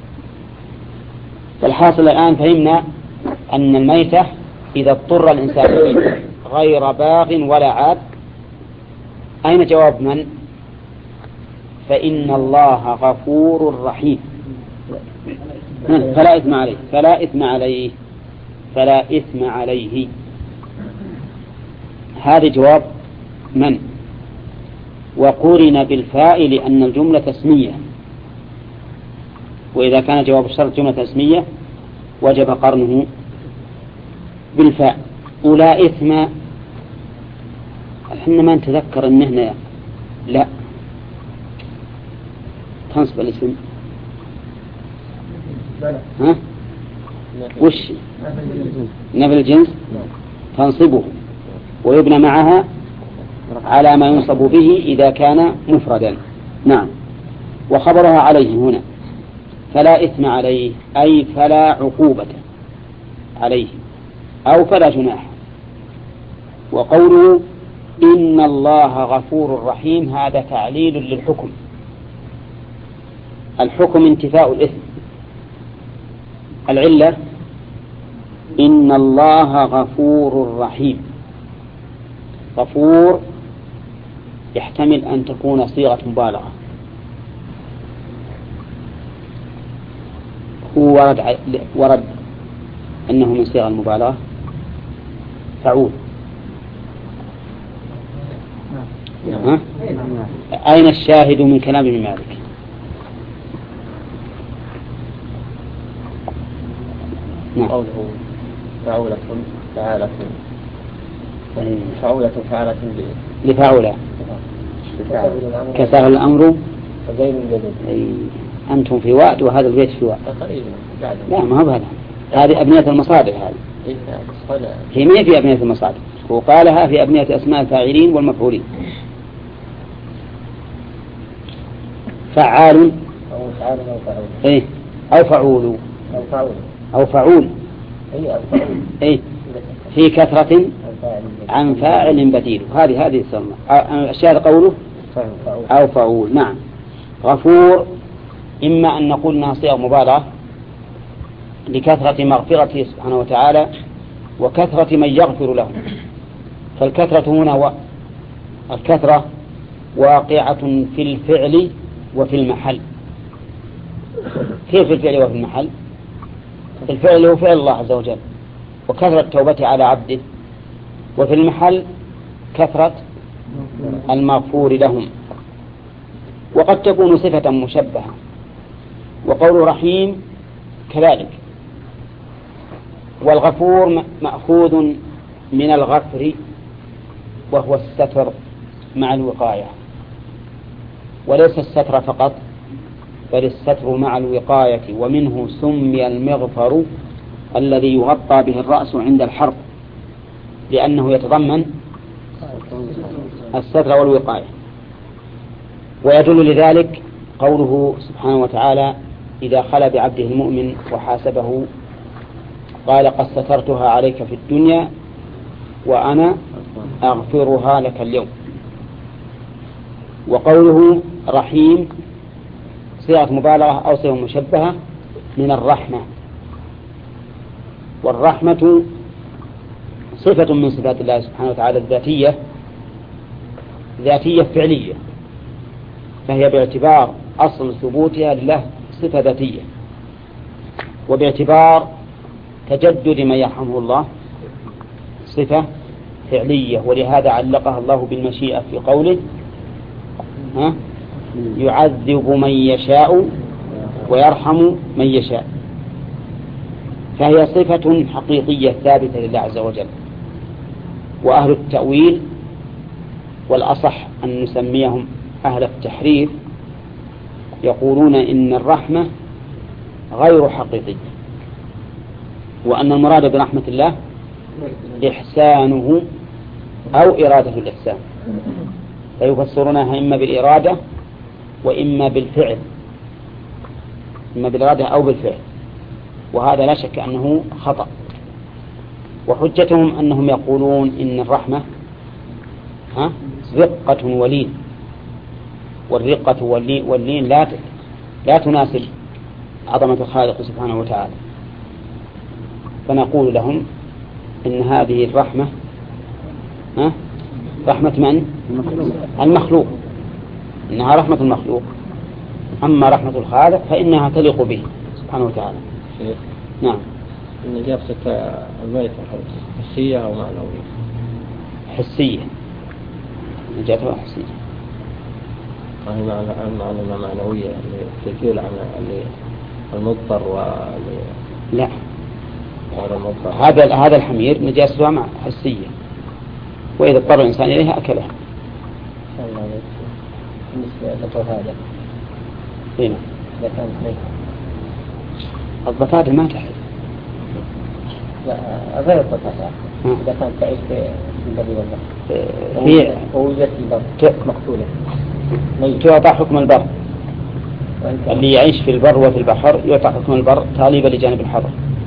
فالحاصل الآن فهمنا أن الميتة إذا اضطر الإنسان غير باغ ولا عاد، أين جواب من؟ فإن الله غفور رحيم، فلا إثم عليه فلا إثم عليه فلا إثم عليه. هذا جواب من؟ وقرن بالفاء لأن الجملة اسمية، وإذا كان جواب الشرط جملة اسمية وجب قرنه بالفاء. ولا إثم احنا ما نتذكر ان هنا لا تنصب الاسم. ها وش نفي الجنس تنصبه ويبنى معها على ما ينصب به إذا كان مفردا. نعم. وخبرها عليه هنا فلا إثم عليه، أي فلا عقوبة عليه أو فلا جناح. وقوله إن الله غفور رحيم هذا تعليل للحكم. الحكم انتفاء الإثم، العلة إن الله غفور رحيم. غفور يحتمل أن تكون صيغة مبالغة، هو ورد, ورد أنه من صيغة المبالغة فعول. ها؟ أين الشاهد من كلام ابن مالك؟ نعم. قوله فعولة فعالة فعولة فعالة لفعولة كسر الأمر غير جديد. أنتم في واد وهذا البيت في واد. لا ما هو هذا، هذه أبنية المصادر. هذه هي ما في أبنية المصادر، وقالها في أبنية أسماء الفاعلين والمفعولين. فعال أو فعال أو فعول. إيه أو فعول أو فعول أو فعول أي أو فعول. إيه في كثرة عن فاعل بديل. هذه هذه السمة الشاهد قوله أو فعول. نعم. غفور إما أن نقول أنها صيغة مبالغة لكثرة مغفرته سبحانه وتعالى وكثرة من يغفر له. فالكثرة هنا و... الكثرة واقعة في الفعل وفي المحل. كيف في الفعل وفي المحل؟ الفعل هو فعل الله عز وجل وكثرة توبته على عبده، وفي المحل كثرة المغفور لهم. وقد تكون صفة مشبهة. وقول رحيم كذلك. والغفور مأخوذ من الغفر وهو الستر مع الوقاية، وليس الستر فقط بل الستر مع الوقاية. ومنه سمي المغفر الذي يغطى به الرأس عند الحرب، لأنه يتضمن الستر والوقاية. ويدل لذلك قوله سبحانه وتعالى إذا خلى بعبده المؤمن وحاسبه قال قد سترتها عليك في الدنيا وأنا أغفرها لك اليوم. وقوله رحيم صيغة مبالغة أو صيغة مشبهة من الرحمة. والرحمة صفة من صفات الله سبحانه وتعالى الذاتية، ذاتية فعلية، فهي باعتبار أصل ثبوتها لله صفة ذاتية، وباعتبار تجدد من يرحمه الله صفة فعلية. ولهذا علقها الله بالمشيئة في قوله ها يعذب من يشاء ويرحم من يشاء. فهي صفة حقيقية ثابتة لله عز وجل. وأهل التأويل والأصح أن نسميهم أهل التحريف يقولون إن الرحمة غير حقيقية، وأن المراد برحمة الله إحسانه أو إرادة الإحسان، فيفسرونها إما بالإرادة وإما بالفعل، إما بالإرادة أو بالفعل، وهذا لا شك أنه خطأ. وحجتهم أنهم يقولون إن الرحمة ها رقة ولين، والرقة واللين لا لا تناسب عظمة الخالق سبحانه وتعالى. فنقول لهم إن هذه الرحمة ها رحمة من؟ المخلوق، إنها رحمة المخلوق. أما رحمة الخالق فإنها تليق به سبحانه وتعالى. نعم. النجاسة الميتة حسية أو معنوية؟ حسية. نجاسة حسية. هي معنى معنى معنوية اللي تزيل عن المضطر واللي لا. هذا هذا الحمير نجاسته مع حسية، وإذا اضطر الإنسان إليها أكلها. بالنسبة لهذا هنا إذا كانت ميتة الضفادع ما تحل. لا غير الضفادع إذا كانت تعيش في البر والبحر هي ووجدت البر مقتولة تعطى حكم البر. اللي يعيش في البر وفي البحر يعطى حكم البر تغليبا لجانب الحظر.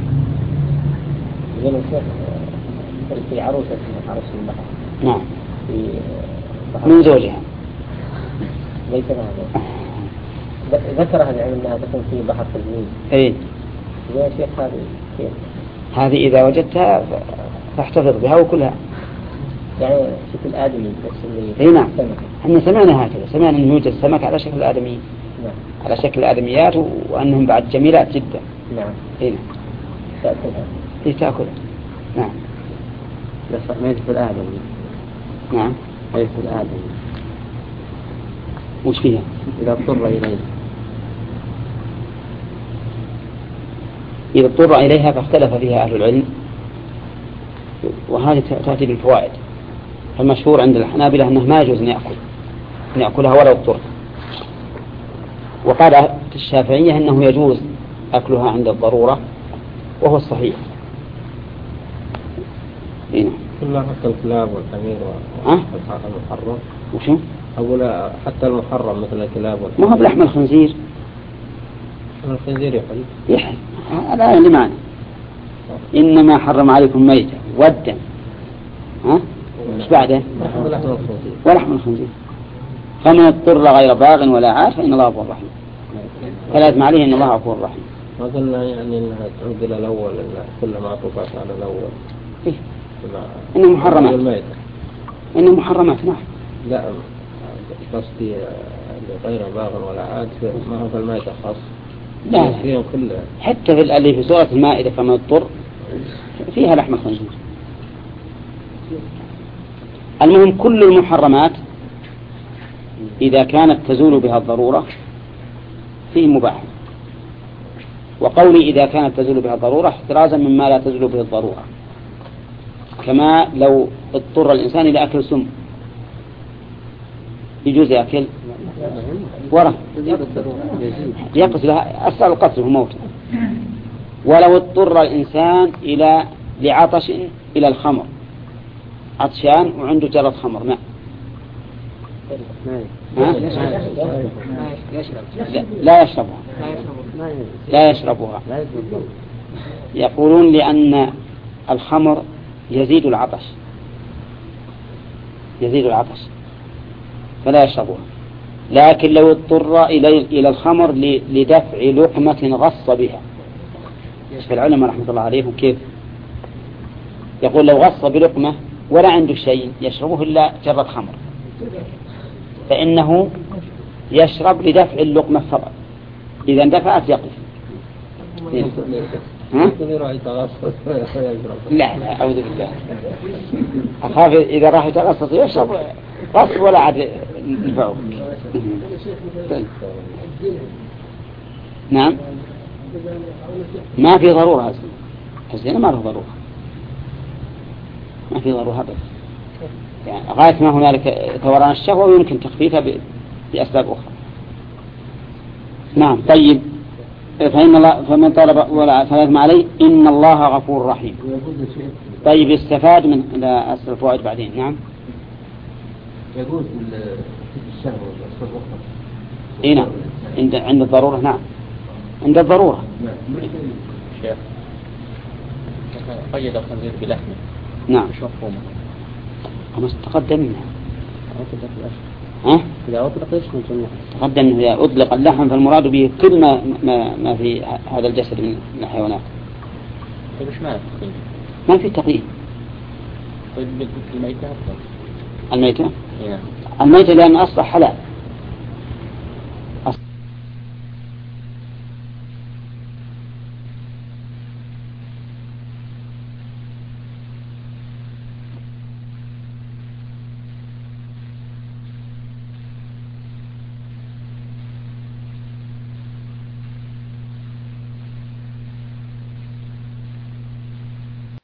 زين الشيخ في عروسة عروس البحر. نعم. في من زوجها. ليس هذا. ذكرها العلم أنها تكون في بحر تجميل. إيه. يا شيخ هذه كيف؟ هذه إذا وجدتها فاحتفظ بها وكلها. يعني شكل آدمي بس اللي. إيه نعم. احنا سمعنا هكذا، سمعنا أن يوجد سمك على شكل آدمي. نعم. على شكل آدميات وأنهم بعد جميلات جدا. نعم. إيه. تأكلها. إيه تأكلها. نعم. بس ميت في الآدمي. نعم. ميت في الآدمي. وش فيها؟ إذا اضطر إليه. إذا اضطر إليها فاختلف فيها أهل العلم، وهذه تأتي بالفوائد. فالمشهور عند الحنابلة أنه ما يجوز أن يأكل أن يأكلها ولا اضطر، وقال الشافعية أنه يجوز أكلها عند الضرورة، وهو الصحيح. هنا كلها حتى الكلاب والحمير والمحرم. وشو؟ أقول حتى المحرم مثل الكلاب والحمير. ما هو بلحم الخنزير. الخنزير يحل. يحل. هذا اللي معنى. إنما حرم عليكم ميتة والدم. ها؟ إيش بعده؟ ولحم الخنزير. ولحم الخنزير. فمن اضطر غير باغ ولا عاد فإن الله غفور رحيم. فلازم عليه إن الله غفور رحيم. ما قلنا يعني إنها تعود إلى الأول، كل معطوفات على الأول. إيه؟ إنه محرمات. إنه محرمات نعم. لا قصدي غير باغ ولا عاد ما هو في المائدة خاص. لا فيهم كلها. حتى في اللي في سورة المائدة فمن اضطر فيها لحم الخنزير. المهم كل المحرمات إذا كانت تزول بها الضرورة فيه مباح. وقولي إذا كانت تزول بها الضرورة احترازا مما لا تزول به الضرورة، كما لو اضطر الإنسان إلى أكل سم يجوز يأكل ورا يقص لها أسأل القتل هو موت. ولو اضطر الإنسان إلى لعطش إلى الخمر، عطشان وعنده جرة خمر ماء، لا يشربها لا يشربها يقولون لأن الخمر يزيد العطش يزيد العطش فلا يشربها. لكن لو اضطر إلى إلى الخمر لدفع لقمة غص بها، في العلماء رحمة الله عليهم كيف يقول لو غص بلقمة ولا عنده شيء يشربه إلا جرة خمر فإنه يشرب لدفع اللقمة فقط، إذا اندفعت يقف. ها؟ لا لا أعوذ بالله، أخاف إذا راح يتغصص يشرب غصب ولا عاد نفعه. نعم ما في ضرورة أصلا، حسنا ما له ضرورة، ما في ضرورة أبدا، يعني غاية ما هنالك ثوران الشهوة ويمكن تخفيفها بأسباب أخرى. نعم طيب. فإن الله فمن طلب ولا فلازم عليه إن الله غفور رحيم. طيب استفاد من لا أسر الفوائد بعدين. نعم يجوز الشهوة والأسباب أخرى. إيه نعم عند عند الضرورة. نعم عند الضرورة. شيخ قيد الخنزير بلحمه. نعم شو مفهومه؟ خمس تقدم منها. ها؟ إذا أطلق إيش نسميه؟ تقدم أنه إذا أطلق اللحم فالمراد به كل ما ما ما في هذا الجسد من الحيوانات. طيب إيش معنى التقييد؟ ما في تقييد. طيب الميتة أفضل. الميتة؟ نعم. الميتة لأن أصبح حلال.